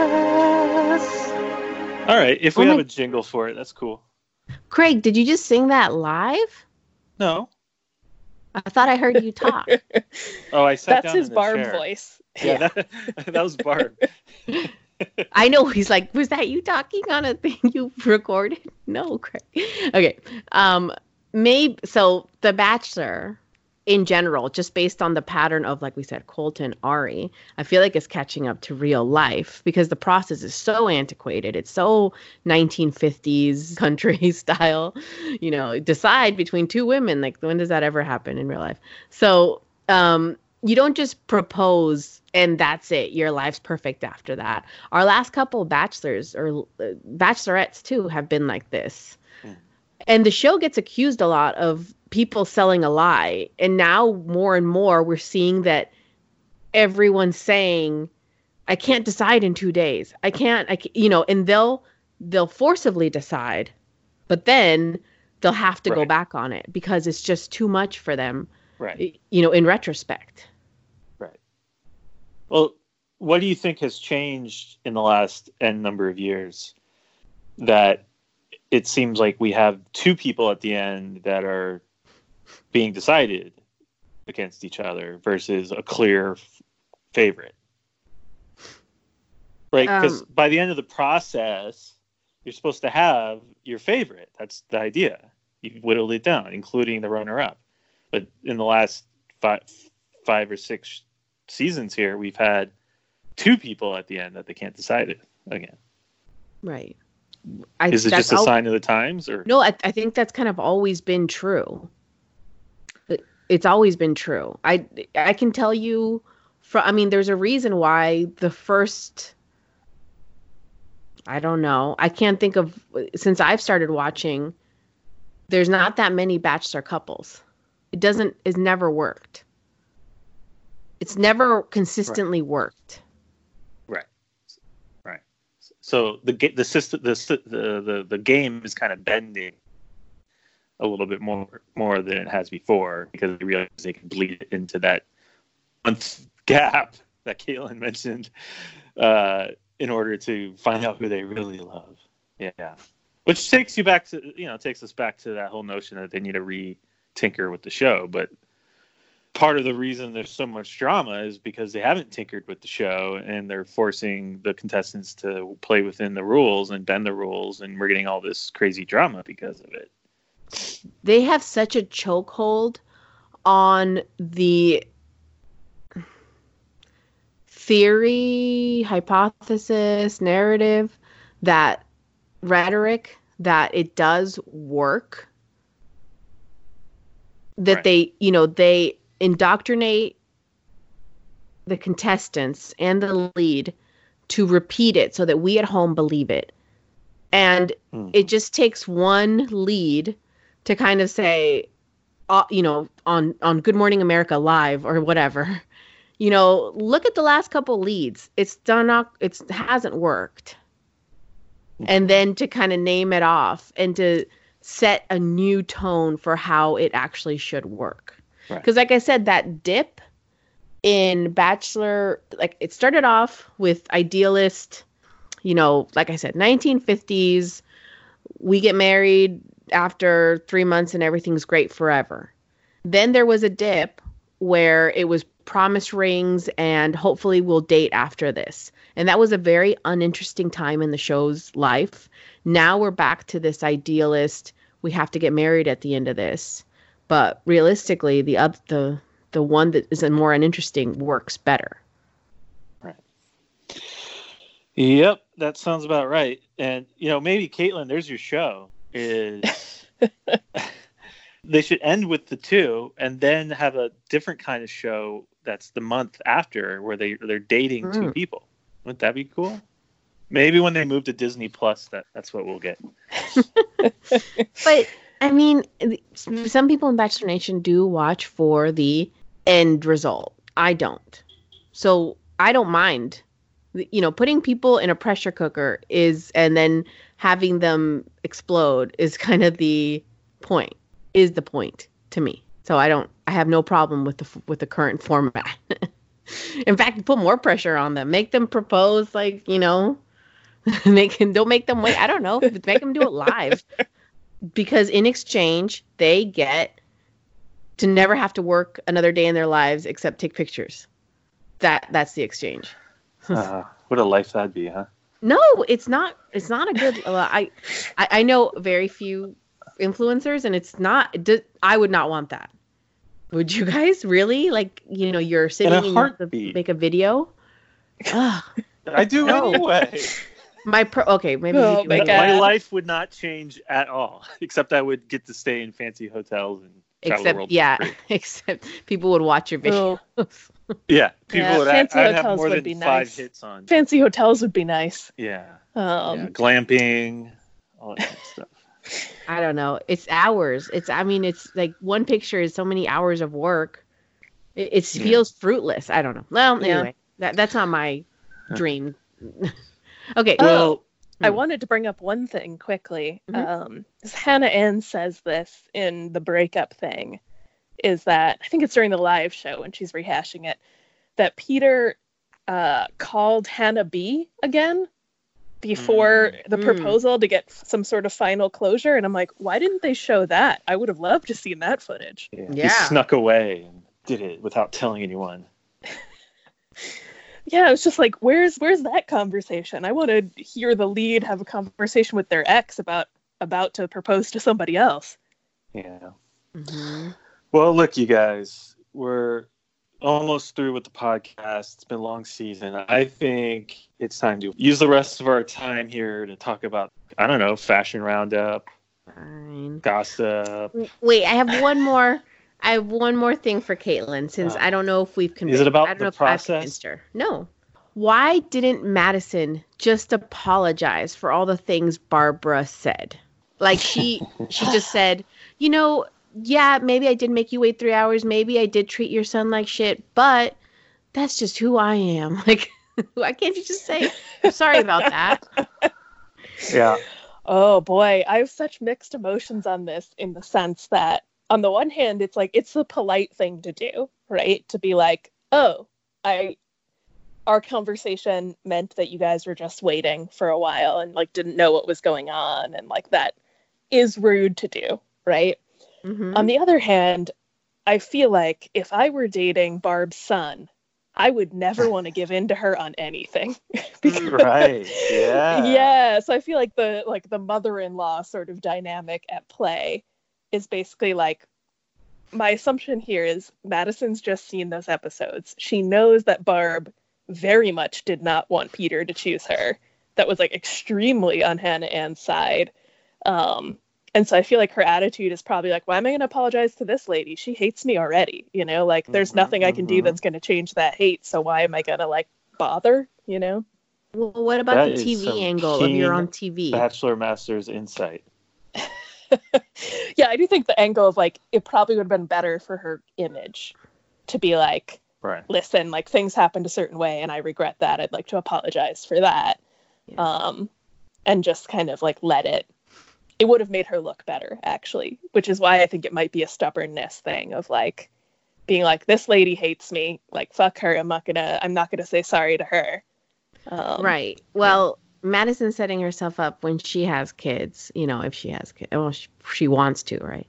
All right, if we have a jingle for it, that's cool. Craig, did you just sing that live? No. I thought I heard you talk. I sat That's down his in the Barb chair. voice. Yeah, that was Barb. I know. He's like, was that you talking on a thing you recorded? No, Craig. Okay. Maybe so. The Bachelor in general, just based on the pattern of, like we said, Colton, Ari, I feel like it's catching up to real life because the process is so antiquated. It's so 1950s country style, decide between two women. Like, when does that ever happen in real life? So you don't just propose and that's it. Your life's perfect after that. Our last couple of bachelors or bachelorettes too have been like this. And the show gets accused a lot of people selling a lie. And now more and more we're seeing that everyone's saying, I can't decide in 2 days. I can't, and they'll forcibly decide, but then they'll have to go back on it because it's just too much for them, in retrospect. Right. Well, what do you think has changed in the last N number of years that it seems like we have two people at the end that are being decided against each other versus a clear favorite? Right? Because by the end of the process, you're supposed to have your favorite. That's the idea. You've whittled it down, including the runner-up. But in the last five or six seasons here, we've had two people at the end that they can't decide it again. Right. Is it just a sign of the times? Or no, I think that's kind of always been true. It's always been true. I can tell you, there's a reason why the first, I don't know, I can't think of, since I've started watching, there's not that many bachelor couples. It's never worked. It's never consistently worked. So the system, the game is kind of bending a little bit more than it has before because they realize they can bleed it into that month gap that Caitlin mentioned in order to find out who they really love. Yeah, which takes us back to that whole notion that they need to re-tinker with the show, but. Part of the reason there's so much drama is because they haven't tinkered with the show and they're forcing the contestants to play within the rules and bend the rules, and we're getting all this crazy drama because of it. They have such a chokehold on the theory, hypothesis, narrative, that rhetoric, that it does work. That they indoctrinate the contestants and the lead to repeat it so that we at home believe it. And it just takes one lead to kind of say, on Good Morning America Live or whatever, look at the last couple leads. It hasn't worked. And then to kind of name it off and to set a new tone for how it actually should work. Because like I said, that dip in Bachelor, like it started off with idealist, like I said, 1950s, we get married after 3 months and everything's great forever. Then there was a dip where it was promise rings and hopefully we'll date after this. And that was a very uninteresting time in the show's life. Now we're back to this idealist, we have to get married at the end of this. But realistically, the one that is more uninteresting works better. Right. Yep, that sounds about right. And maybe Caitlin, there's your show. Is they should end with the two, and then have a different kind of show that's the month after, where they're dating two people. Wouldn't that be cool? Maybe when they move to Disney Plus, that's what we'll get. But. Some people in Bachelor Nation do watch for the end result. I don't. So I don't mind, putting people in a pressure cooker and then having them explode is kind of the point to me. So I have no problem with the current format. In fact, put more pressure on them. Make them propose, don't make them wait. I don't know. Make them do it live. Because in exchange, they get to never have to work another day in their lives except take pictures. That's the exchange. What a life that'd be, huh? No, it's not. It's not a good. I know very few influencers, and it's not. I would not want that. Would you guys really? Like, you're sitting In a and you have to heartbeat. make a video? Ugh. I do No. anyway. Okay, maybe Oh you do my anyway. God. My life would not change at all, except I would get to stay in fancy hotels and travel the world. Except, for free. except people would watch your videos. Yeah, people Yeah, would. fancy I'd have hotels more would than be 5 nice. hits on. Fancy hotels would be nice. Yeah, Um, glamping, all that kind of stuff. I don't know. It's hours. It's like one picture is so many hours of work. It feels fruitless. I don't know. Well, Yeah. anyway, that's not my dream. Okay. Well, I wanted to bring up one thing quickly. Mhm. 'Cause Hannah Ann says this in the breakup thing, is that, I think it's during the live show when she's rehashing it, that Peter called Hannah B again before the proposal to get some sort of final closure. And I'm like, why didn't they show that? I would have loved to seen that footage. He Yeah. snuck away and did it without telling anyone. Yeah, it's just like, where's that conversation? I want to hear the lead have a conversation with their ex about to propose to somebody else. Yeah. Mhm. Well, look, you guys, we're almost through with the podcast. It's been a long season. I think it's time to use the rest of our time here to talk about, I don't know, fashion roundup, Fine. gossip. Wait, I have one more. I have one more thing for Caitlin, since I don't know if we've convinced. it about I don't the know if I've process? convinced her. No. Why didn't Madison just apologize for all the things Barbara said? Like she just said, yeah, maybe I did make you wait 3 hours. Maybe I did treat your son like shit, but that's just who I am. Like, why can't you just say, I'm sorry about that? Yeah. Oh boy, I have such mixed emotions on this, in the sense that on the one hand, it's like, it's the polite thing to do, right? To be like, oh, our conversation meant that you guys were just waiting for a while and like didn't know what was going on, and like that is rude to do, right? Mhm. On the other hand, I feel like if I were dating Barb's son, I would never want to give in to her on anything. Right. Yeah. Yeah, so I feel like the mother-in-law sort of dynamic at play is basically like, my assumption here is Madison's just seen those episodes. She knows that Barb very much did not want Peter to choose her. That was like extremely on Hannah Ann's side. And so I feel like her attitude is probably like, why am I going to apologize to this lady? She hates me already. Like there's nothing I can do that's going to change that hate. So why am I going to like bother, Well, what about That the is some TV angle of you're keen on TV? Bachelor Master's insight. Yeah, I do think the angle of like, it probably would have been better for her image to be like, Right. listen, like things happened a certain way and I regret that. I'd like to apologize for that. Yeah. And just kind of like let it would have made her look better, actually, which is why I think it might be a stubbornness thing of like being like, this lady hates me, like fuck her, I'm not gonna say sorry to her. Right. Well, Madison's setting herself up when she has kids, if she has kids. Well, she wants to, right?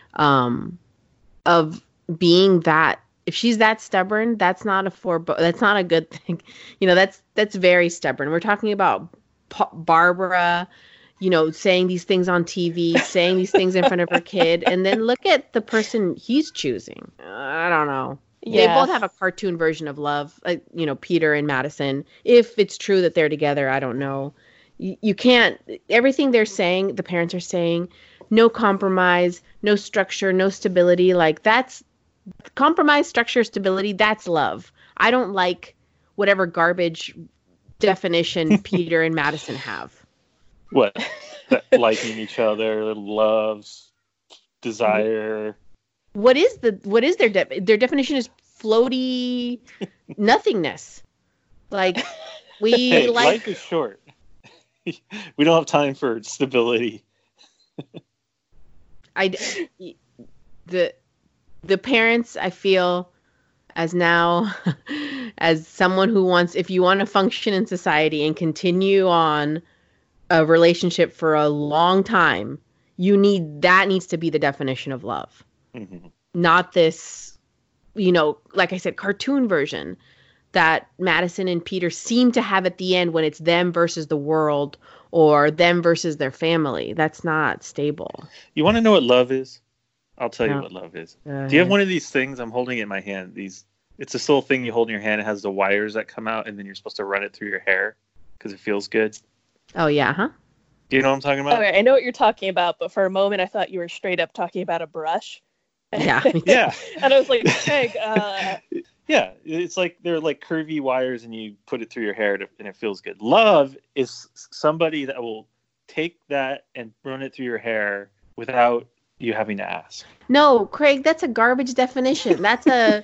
Of being that, if she's that stubborn, that's not that's not a good thing. That's very stubborn. We're talking about Barbara, saying these things on TV, saying these things in front of her kid, and then look at the person he's choosing. I don't know. Yeah. They both have a cartoon version of love, like, Peter and Madison. If it's true that they're together, I don't know. You can't, everything they're saying, the parents are saying, no compromise, no structure, no stability. Like that's compromise, structure, stability. That's love. I don't like whatever garbage definition Peter and Madison have. What? Liking each other, loves, desire. What is their definition is floaty nothingness. Like Hey, life is short. We don't have time for stability. The parents, I feel, as someone who wants, if you want to function in society and continue on a relationship for a long time, that needs to be the definition of love. Mm-hmm. Not this, like I said, cartoon version that Madison and Peter seem to have at the end when it's them versus the world or them versus their family. That's not stable. You want to know what love is? I'll tell you No. what love is. Do you have one of these things? I'm holding it in my hand. It's this little thing you hold in your hand. It has the wires that come out, and then you're supposed to run it through your hair because it feels good. Oh, yeah, huh? Do you know what I'm talking about? Okay, I know what you're talking about, but for a moment I thought you were straight up talking about a brush. Yeah. Yeah. And I was like, Craig, Yeah, it's like they're like curvy wires, and you put it through your hair, and it feels good. Love is somebody that will take that and run it through your hair without you having to ask. No, Craig, that's a garbage definition. That's a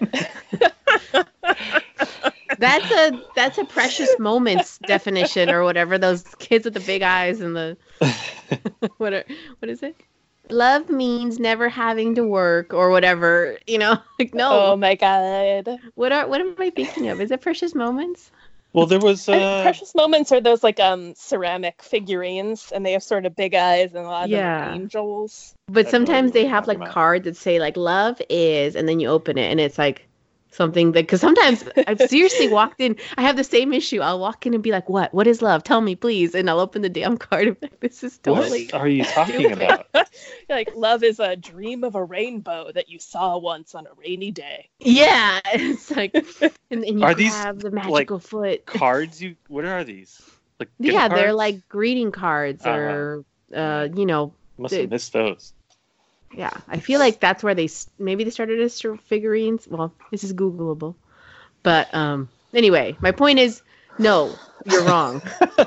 that's a precious moments definition or whatever. Those kids with the big eyes and the what is it? Love means never having to work or whatever. Like no. oh my God. What am I thinking of? Is it precious moments? Well, there was I think precious moments are those like ceramic figurines, and they have sort of big eyes, and a lot of them Yeah. are angels. But I sometimes know they what have you're like talking about. cards that say like love is, and then you open it and it's like something that, because sometimes I've seriously walked in, I have the same issue. I'll walk in and be like, what is love? Tell me, please. And I'll open the damn card and be like, this is totally. What are you talking about? Like, love is a dream of a rainbow that you saw once on a rainy day. Yeah. It's like, and you Are these, grab the magical foot. Cards? What are these? Like gift Yeah, they're cards? like greeting cards or, Must have missed those. yeah. I feel like that's where maybe they started as figurines. Well, this is Googleable. But anyway, my point is, no, you're wrong.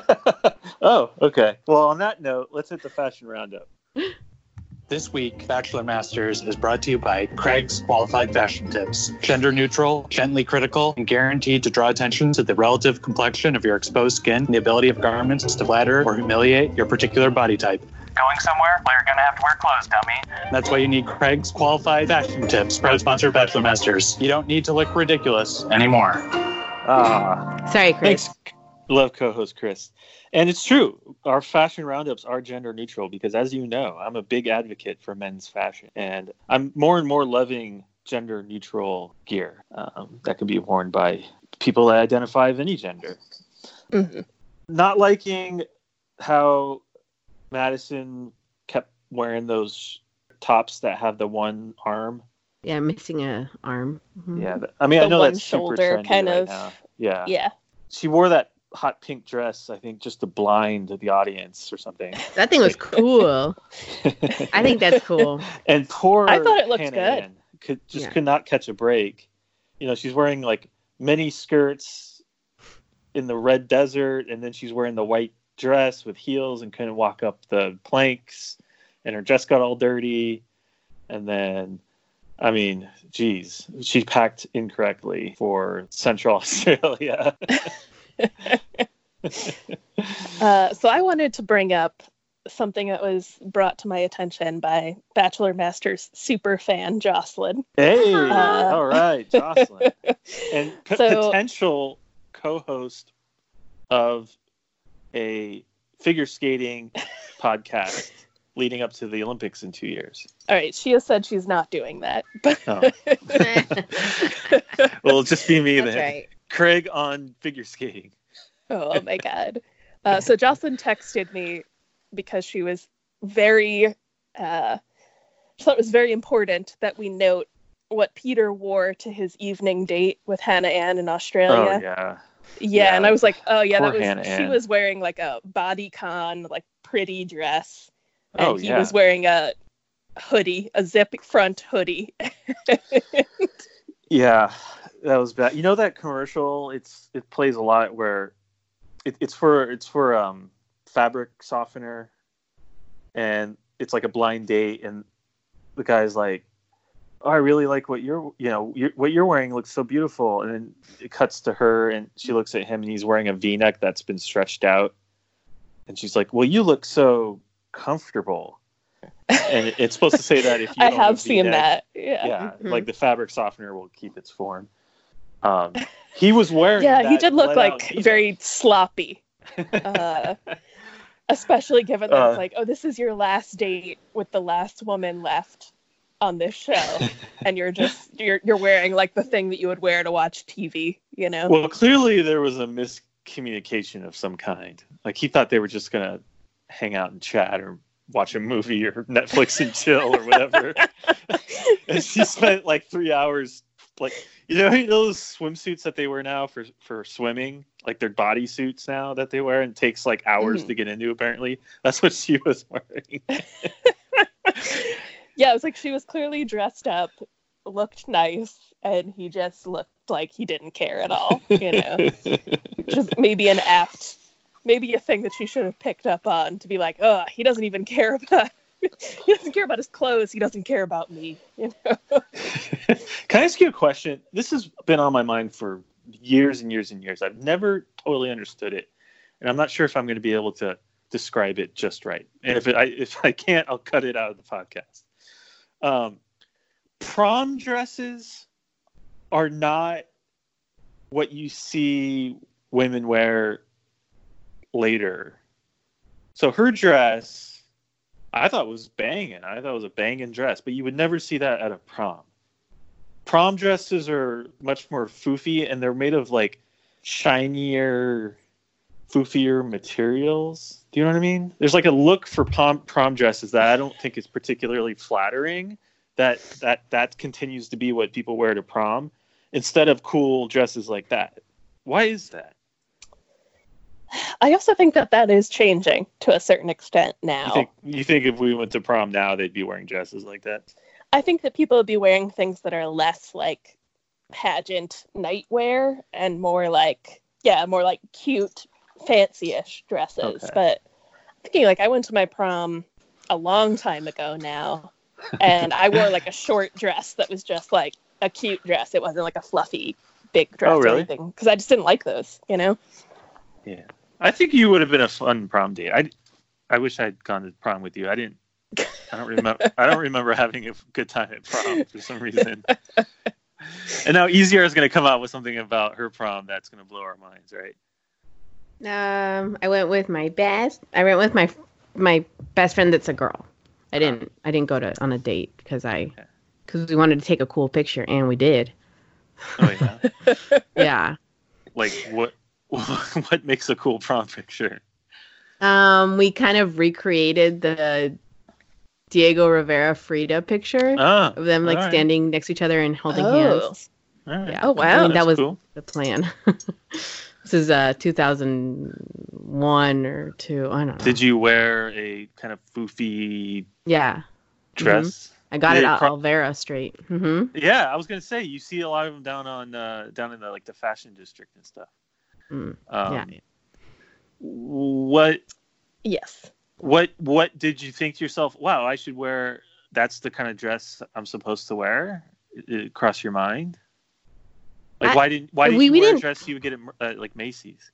Oh, okay. Well, on that note, let's hit the fashion roundup. This week, Bachelor Masters is brought to you by Craig's Qualified Fashion Tips. Gender neutral, gently critical, and guaranteed to draw attention to the relative complexion of your exposed skin and the ability of garments to flatter or humiliate your particular body type. Going somewhere? Well, you're gonna have to wear clothes, dummy. That's why you need Craig's Qualified Fashion Tips, proud sponsor of Bachelor Masters. You don't need to look ridiculous anymore. Sorry, Chris. Thanks, love co-host Chris. And it's true. Our fashion roundups are gender neutral because, as you know, I'm a big advocate for men's fashion. And I'm more and more loving gender neutral gear that can be worn by people that identify of any gender. Mm-hmm. Not liking how Madison kept wearing those tops that have the one arm. Yeah, missing a arm. Mhm. Yeah, I mean, I The know one that's super shoulder trendy kind right of. now. Yeah. Yeah. She wore that hot pink dress, I think, just to blind the audience or something. That thing was cool. I think that's cool. And poor I thought it looked Hannah good. Ann could not catch a break. She's wearing like mini skirts in the red desert, and then she's wearing the white dress with heels and couldn't walk up the planks, and her dress got all dirty. And then, I mean, geez, she packed incorrectly for Central Australia. So I wanted to bring up something that was brought to my attention by Bachelor Masters super fan Jocelyn. Hey, all right, Jocelyn. And So- potential co-host of a figure skating podcast leading up to the Olympics in 2 years. All right, she has said she's not doing that. But Oh. Well, it'll just be me That's then. right. Craig on figure skating. oh my God. So Jocelyn texted me because she was she thought it was very important that we note what Peter wore to his evening date with Hannah Ann in Australia. Oh, yeah. Yeah, and I was like, oh yeah, Poor that was Hannah she Ann. was wearing like a bodycon, like pretty dress. And Oh, he yeah. was wearing a hoodie, a zip front hoodie. Yeah, that was bad. You know that commercial? It plays a lot where it's for fabric softener, and it's like a blind date, and the guy's like, "Oh, I really like what what you're wearing looks so beautiful," and then it cuts to her, and she looks at him, and he's wearing a V-neck that's been stretched out, and she's like, "Well, you look so comfortable." And it's supposed to say that if you I own a have seen V-neck, that. Yeah. yeah, Mhm. like the fabric softener will keep its form. He was wearing Yeah, he that did look let-out like V-neck. very sloppy. Especially given that it's like, oh, this is your last date with the last woman left on this show, and you're wearing like the thing that you would wear to watch TV, you know? Well, clearly there was a miscommunication of some kind. Like he thought they were just gonna hang out and chat or watch a movie or Netflix and chill or whatever. And she spent like 3 hours, like, those swimsuits that they wear now for swimming, like their body suits now that they wear, and it takes like hours to get into, apparently. That's what she was wearing. Yeah, it was like she was clearly dressed up, looked nice, and he just looked like he didn't care at all, Just maybe maybe a thing that she should have picked up on, to be like, oh, he doesn't even care about his clothes, he doesn't care about me, Can I ask you a question? This has been on my mind for years and years and years. I've never totally understood it, and I'm not sure if I'm going to be able to describe it just right. And if I can't, I'll cut it out of the podcast. Prom dresses are not what you see women wear later. So her dress, I thought was banging. I thought it was a banging dress, but you would never see that at a prom. Prom dresses are much more foofy, and they're made of like shinier, foofier materials. Do you know what I mean? There's like a look for prom dresses that I don't think is particularly flattering. That continues to be what people wear to prom instead of cool dresses like that. Why is that? I also think that is changing to a certain extent now. You think if we went to prom now, they'd be wearing dresses like that? I think that people would be wearing things that are less like pageant nightwear and more like cute, fancy-ish dresses. Okay. But I'm thinking, like, I went to my prom a long time ago now, and I wore like a short dress that was just like a cute dress. It wasn't like a fluffy big dress or anything, because I just didn't like those, Yeah. I think you would have been a fun prom date. I wish I'd gone to prom with you. I don't remember having a good time at prom for some reason. And now Easier is going to come out with something about her prom that's going to blow our minds, right? I went with my best friend that's a girl. I didn't go on a date because we wanted to take a cool picture, and we did. Oh yeah. Yeah. Like what makes a cool prom picture? We kind of recreated the Diego Rivera Frida picture of them like standing next to each other and holding hands. Right. Yeah. Oh wow. That was cool. The plan. This is 2001 or 2. I don't know. Did you wear a kind of foofy dress? Mm-hmm. I got it at Alvera Street. Mm-hmm. Yeah, I was gonna say you see a lot of them down in the like the fashion district and stuff. Yeah. What? Yes. What did you think to yourself? Wow, I should wear. That's the kind of dress I'm supposed to wear. It crossed your mind? Like, why did you wear a dress you would get at like Macy's?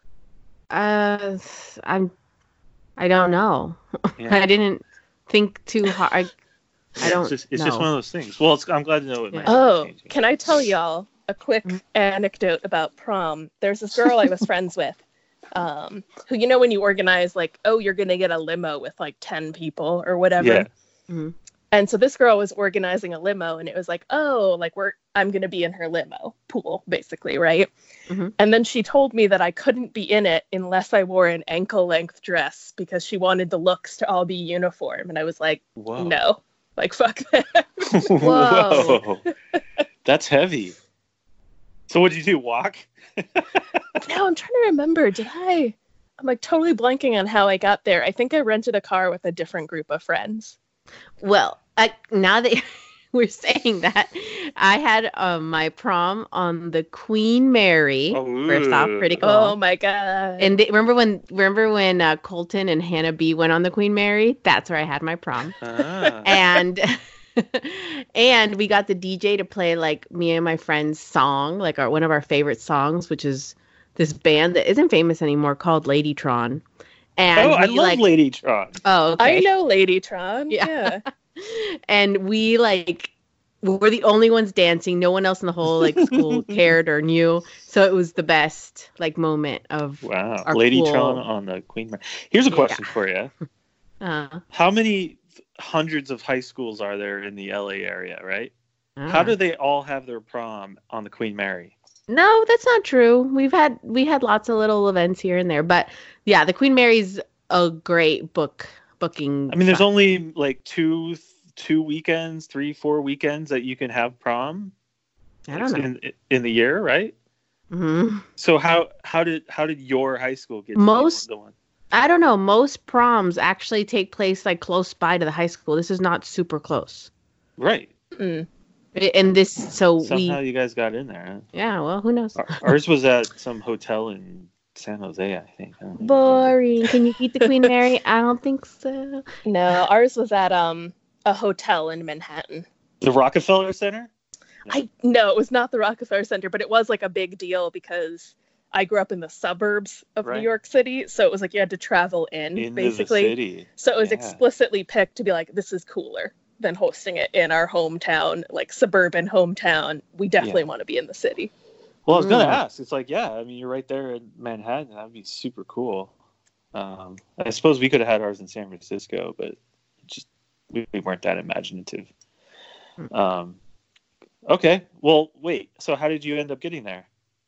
I don't know. Yeah. I didn't think too hard. I don't. It's just one of those things. Well, I'm glad to know it. Can I tell y'all a quick anecdote about prom? There's this girl I was friends with, who, when you organize like, oh, you're gonna get a limo with like 10 people or whatever. Yeah. Mm-hmm. And so this girl was organizing a limo, and it was like, oh, like I'm going to be in her limo pool, basically, right? Mm-hmm. And then she told me that I couldn't be in it unless I wore an ankle-length dress because she wanted the looks to all be uniform. And I was like, whoa. No, like, fuck that. Whoa. That's heavy. So what did you do, walk? No, I'm trying to remember. I'm like totally blanking on how I got there. I think I rented a car with a different group of friends. Well, now that we're saying that, I had my prom on the Queen Mary. First off, pretty cool. Oh my god! And remember when Colton and Hannah B went on the Queen Mary? That's where I had my prom. And and we got the DJ to play like me and my friend's song, like one of our favorite songs, which is this band that isn't famous anymore called Ladytron. And I love Ladytron. Oh, okay. I know Ladytron. Yeah. And we were the only ones dancing. No one else in the whole school cared or knew. So it was the best moment of Ladytron on the Queen Mary. Here's a question for you. How many hundreds of high schools are there in the LA area, right? How do they all have their prom on the Queen Mary? No, that's not true. We had lots of little events here and there, but yeah, the Queen Mary's a great book booking. I mean, there's only like two weekends, 3-4 weekends that you can have prom. I don't know. In the year, right? Mm-hmm. So how did your high school get most the one? I don't know. Most proms actually take place like close by to the high school. This is not super close. Right. And somehow you guys got in there. Huh? Yeah, well, who knows? Ours was at some hotel in San Jose, I think. Boring. Can you beat the Queen Mary? I don't think so. No, ours was at a hotel in Manhattan. The Rockefeller Center? No, it was not the Rockefeller Center, but it was like a big deal because I grew up in the suburbs of New York City, so it was like you had to travel in basically. The city. So it was explicitly picked to be like, this is cooler than hosting it in our hometown, like suburban hometown. We definitely want to be in the city. Well, I was gonna ask. It's like, I mean, you're right there in Manhattan. That'd be super cool. I suppose we could have had ours in San Francisco, but we weren't that imaginative. Okay. Well, wait. So how did you end up getting there?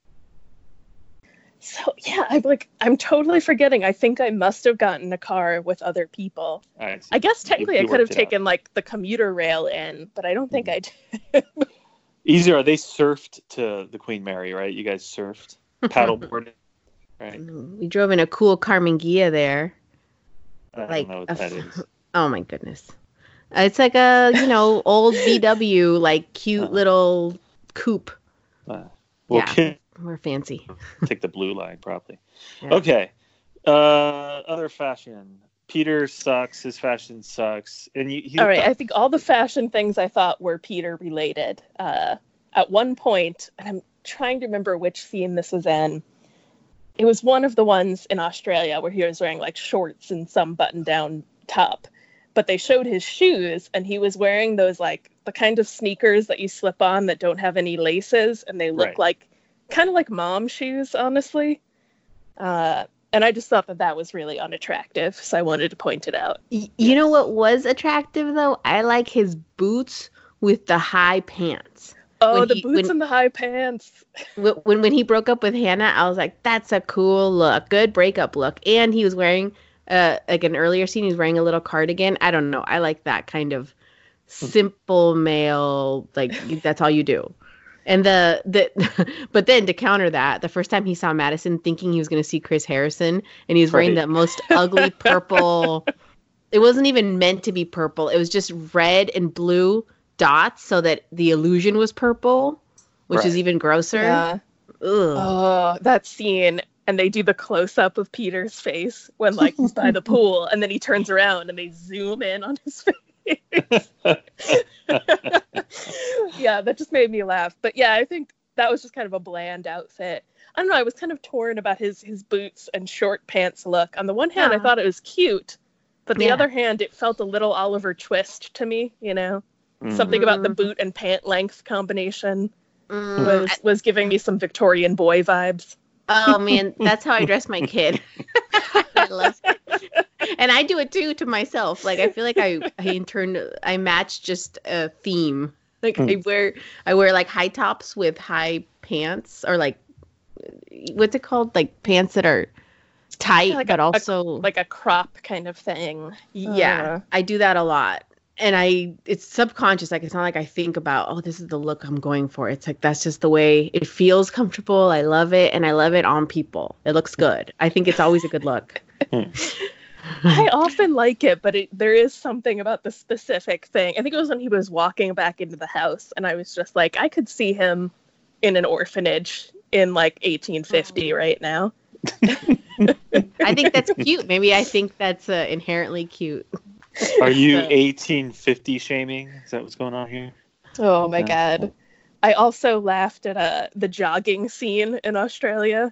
So I'm totally forgetting. I think I must have gotten a car with other people. I guess technically I could have taken like the commuter rail in, but I don't think I did. Easier. They surfed to the Queen Mary, right? You guys surfed, paddleboarded, right? We drove in a cool Carmen Ghia there. I don't know what that is. Oh my goodness. It's like a, old VW, like cute little coupe. We're fancy. Take the blue line, probably. Yeah. Okay. Other fashion. Peter sucks. His fashion sucks. And all right. I think all the fashion things I thought were Peter related. At one point, and I'm trying to remember which scene this was in. It was one of the ones in Australia where he was wearing like shorts and some button-down top. But they showed his shoes, and he was wearing those like the kind of sneakers that you slip on that don't have any laces, and they look like kind of like mom shoes, honestly. And I just thought that was really unattractive, so I wanted to point it out. You know what was attractive though? I like his boots with the high pants. Oh, the boots and the high pants. When he broke up with Hannah, I was like, that's a cool look, good breakup look. And he was wearing. Like an earlier scene, he's wearing a little cardigan. I don't know. I like that kind of simple male, like that's all you do. And but then to counter that, the first time he saw Madison, thinking he was going to see Chris Harrison, and he was wearing that most ugly purple. It wasn't even meant to be purple. It was just red and blue dots, so that the illusion was purple, which is even grosser. Yeah. Ugh. Oh, that scene. And they do the close-up of Peter's face when, like, he's by the pool, and then he turns around, and they zoom in on his face. Yeah, that just made me laugh. But, yeah, I think that was just kind of a bland outfit. I don't know, I was kind of torn about his boots and short pants look. On the one hand, I thought it was cute, but the other hand, it felt a little Oliver Twist to me, Something about the boot and pant length combination was giving me some Victorian boy vibes. Oh man, that's how I dress my kid. I love it. And I do it too to myself. Like I feel like I match just a theme. Like I wear like high tops with high pants, or like what's it called? Like pants that are tight but also like a crop kind of thing. Yeah. I do that a lot. And it's subconscious. Like, it's not like I think about, oh, this is the look I'm going for. It's like, that's just the way it feels comfortable. I love it. And I love it on people. It looks good. I think it's always a good look. I often like it, but there is something about the specific thing. I think it was when he was walking back into the house, and I was just like, I could see him in an orphanage in like 1850 right now. I think that's cute. Maybe I think that's inherently cute. Are you 1850 shaming? Is that what's going on here? Oh my God. I also laughed at the jogging scene in Australia.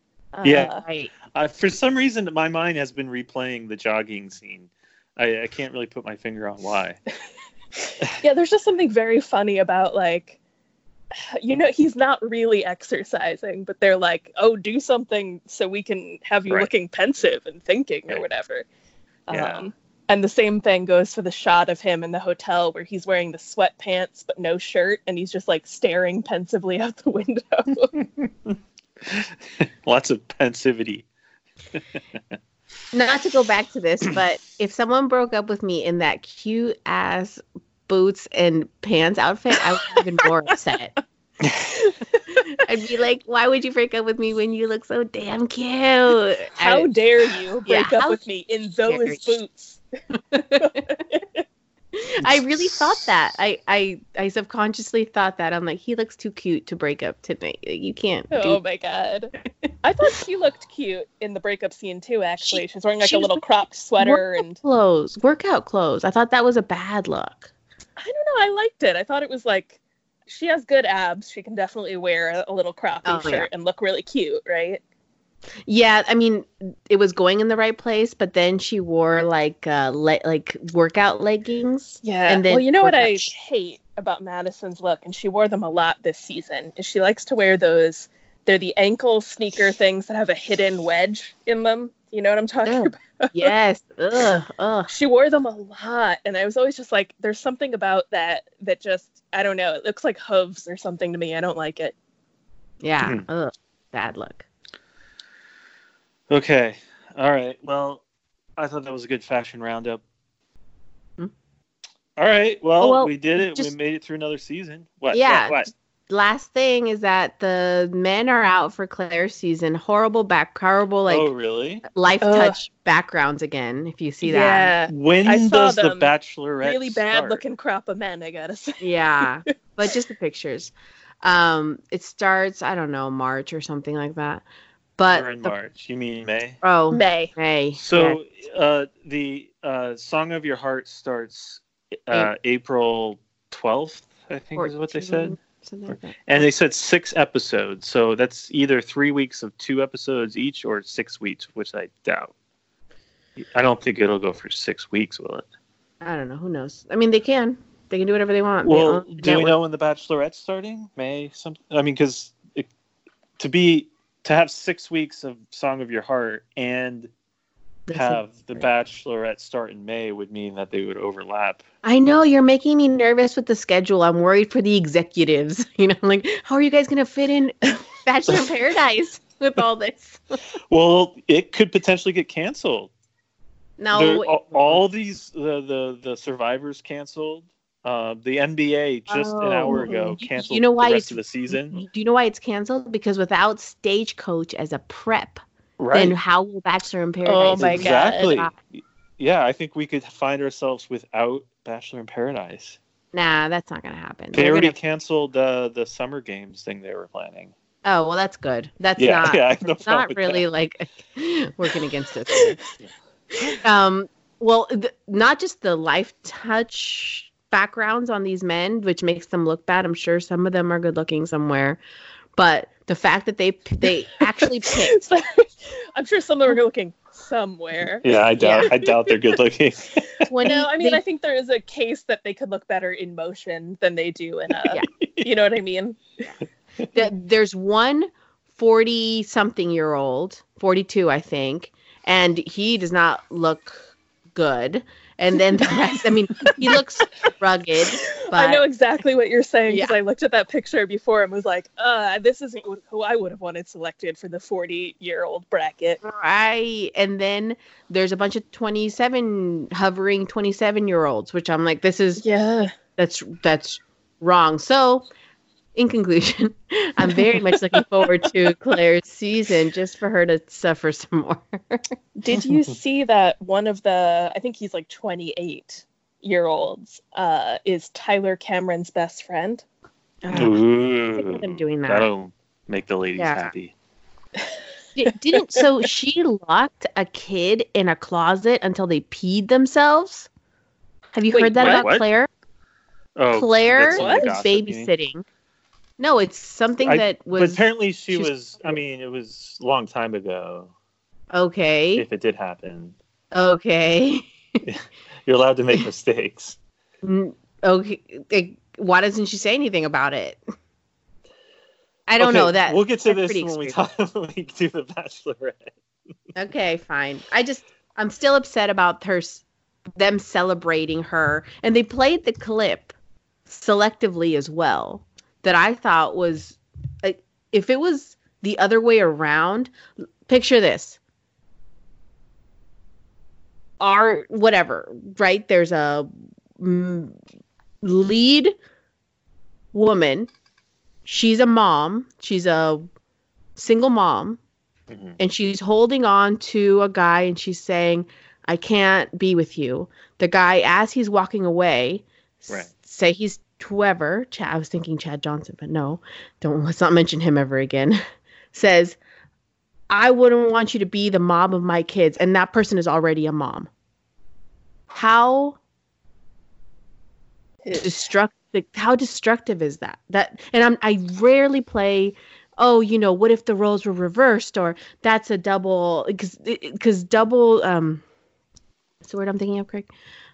For some reason, my mind has been replaying the jogging scene. I can't really put my finger on why. Yeah, there's just something very funny about, like, he's not really exercising, but they're like, oh, do something so we can have you looking pensive and thinking or whatever. Yeah. And the same thing goes for the shot of him in the hotel where he's wearing the sweatpants but no shirt, and he's just like staring pensively out the window. Lots of pensivity. Not to go back to this, but if someone broke up with me in that cute ass boots and pants outfit, I would be even more upset. I'd be like, why would you break up with me when you look so damn cute? How dare you break up with me in those boots? I really thought that. I subconsciously thought that. I'm like, he looks too cute to break up tonight. You can't. Oh my god. I thought she looked cute in the breakup scene too, actually. She's wearing like a little cropped sweater and workout clothes. I thought that was a bad look. I don't know. I liked it. I thought it was like, she has good abs. She can definitely wear a little croppy shirt and look really cute, right? Yeah, I mean, it was going in the right place, but then she wore like workout leggings. Yeah. And then what I hate about Madison's look, and she wore them a lot this season, is she likes to wear those. They're the ankle sneaker things that have a hidden wedge in them. You know what I'm talking about? Yes. Ugh. She wore them a lot, and I was always just like, there's something about that just, I don't know, it looks like hooves or something to me. I don't like it. Yeah. Ugh. Bad look. Okay. All right. Well, I thought that was a good fashion roundup. All right. Well, we did it. We made it through another season. What? Yeah. What? Last thing is that the men are out for Claire's season. Horrible like oh, really? Life touch backgrounds again, if you see that. Yeah. When does the Bachelorette really bad start? looking crop of men, I gotta say. Yeah. But just the pictures. It starts, I don't know, March or something like that. But we're in March. You mean May? Oh, May. So the Song of Your Heart starts April 12th, I think is what they said. And they said 6 episodes. So that's either 3 weeks of 2 episodes each or 6 weeks, which I doubt. I don't think it'll go for 6 weeks, will it? I don't know. Who knows? I mean, they can do whatever they want. Well, do we know when the Bachelorette's starting? May? I mean, because to have 6 weeks of Song of Your Heart and have the Bachelorette start in May would mean that they would overlap. I know, you're making me nervous with the schedule. I'm worried for the executives. You know, like, how are you guys going to fit in Bachelor in Paradise with all this? Well, it could potentially get canceled. No, all these the Survivors canceled. The NBA just an hour ago canceled the rest of the season. Do you know why it's canceled? Because without Stagecoach as a prep, right. Then how will Bachelor in Paradise? Oh my exactly. God. Yeah, I think we could find ourselves without Bachelor in Paradise. Nah, that's not gonna happen. They already canceled the Summer Games thing they were planning. Oh well, that's good. That's not really like working against us. Well, not just the life touch backgrounds on these men, which makes them look bad. I'm sure some of them are good looking somewhere, but the fact that they actually picked. I'm sure some of them are good looking somewhere. Yeah, I doubt they're good looking. I think there is a case that they could look better in motion than they do in a. You know what I mean? There's one 40-something-year-old, 42, I think, and he does not look good. And then the rest, I mean, he looks rugged. But I know exactly what you're saying because I looked at that picture before and was like, this isn't who I would have wanted selected for the 40-year-old bracket. Right. And then there's a bunch of 27-year-olds, which I'm like, that's wrong. So, in conclusion, I'm very much looking forward to Claire's season just for her to suffer some more. Did you see that one of the, I think he's like 28-year-olds, is Tyler Cameron's best friend? Ooh, I'm doing that. That'll make the ladies happy. So she locked a kid in a closet until they peed themselves? Have you heard that about Claire? Oh, Claire is babysitting. No, it's something that was... But apparently she was... I mean, it was a long time ago. Okay. If it did happen. Okay. You're allowed to make mistakes. Okay. Why doesn't she say anything about it? I don't know that. We'll get to this when we do the Bachelorette. Okay, fine. I'm still upset about them celebrating her. And they played the clip selectively as well. That I thought was, if it was the other way around, picture this. are whatever, right? There's a lead woman. She's a mom. She's a single mom. Mm-hmm. And she's holding on to a guy and she's saying, I can't be with you. The guy, as he's walking away, say he's whoever, I was thinking Chad Johnson, but no, let's not mention him ever again, says, I wouldn't want you to be the mom of my kids. And that person is already a mom. How destructive is that? And I rarely play, what if the roles were reversed, or that's a double, because double, what's the word I'm thinking of, Craig?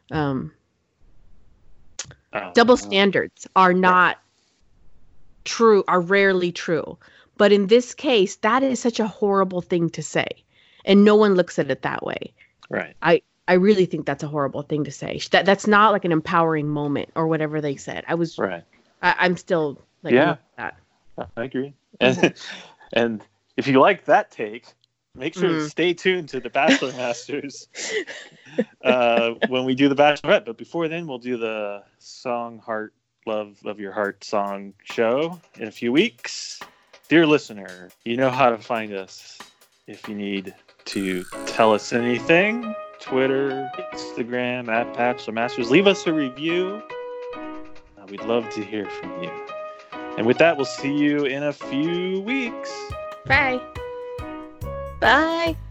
Double standards are not true, are rarely true. But in this case, that is such a horrible thing to say. And no one looks at it that way. Right. I really think that's a horrible thing to say. That's not like an empowering moment or whatever they said. I'm still like, that. I agree. And if you like that take, make sure to stay tuned to the Bachelor Masters when we do the Bachelorette. But before then, we'll do the song Heart, Love of Your Heart song show in a few weeks. Dear listener, you know how to find us if you need to tell us anything. Twitter, Instagram, @BachelorMasters. Leave us a review. We'd love to hear from you. And with that, we'll see you in a few weeks. Bye. Bye.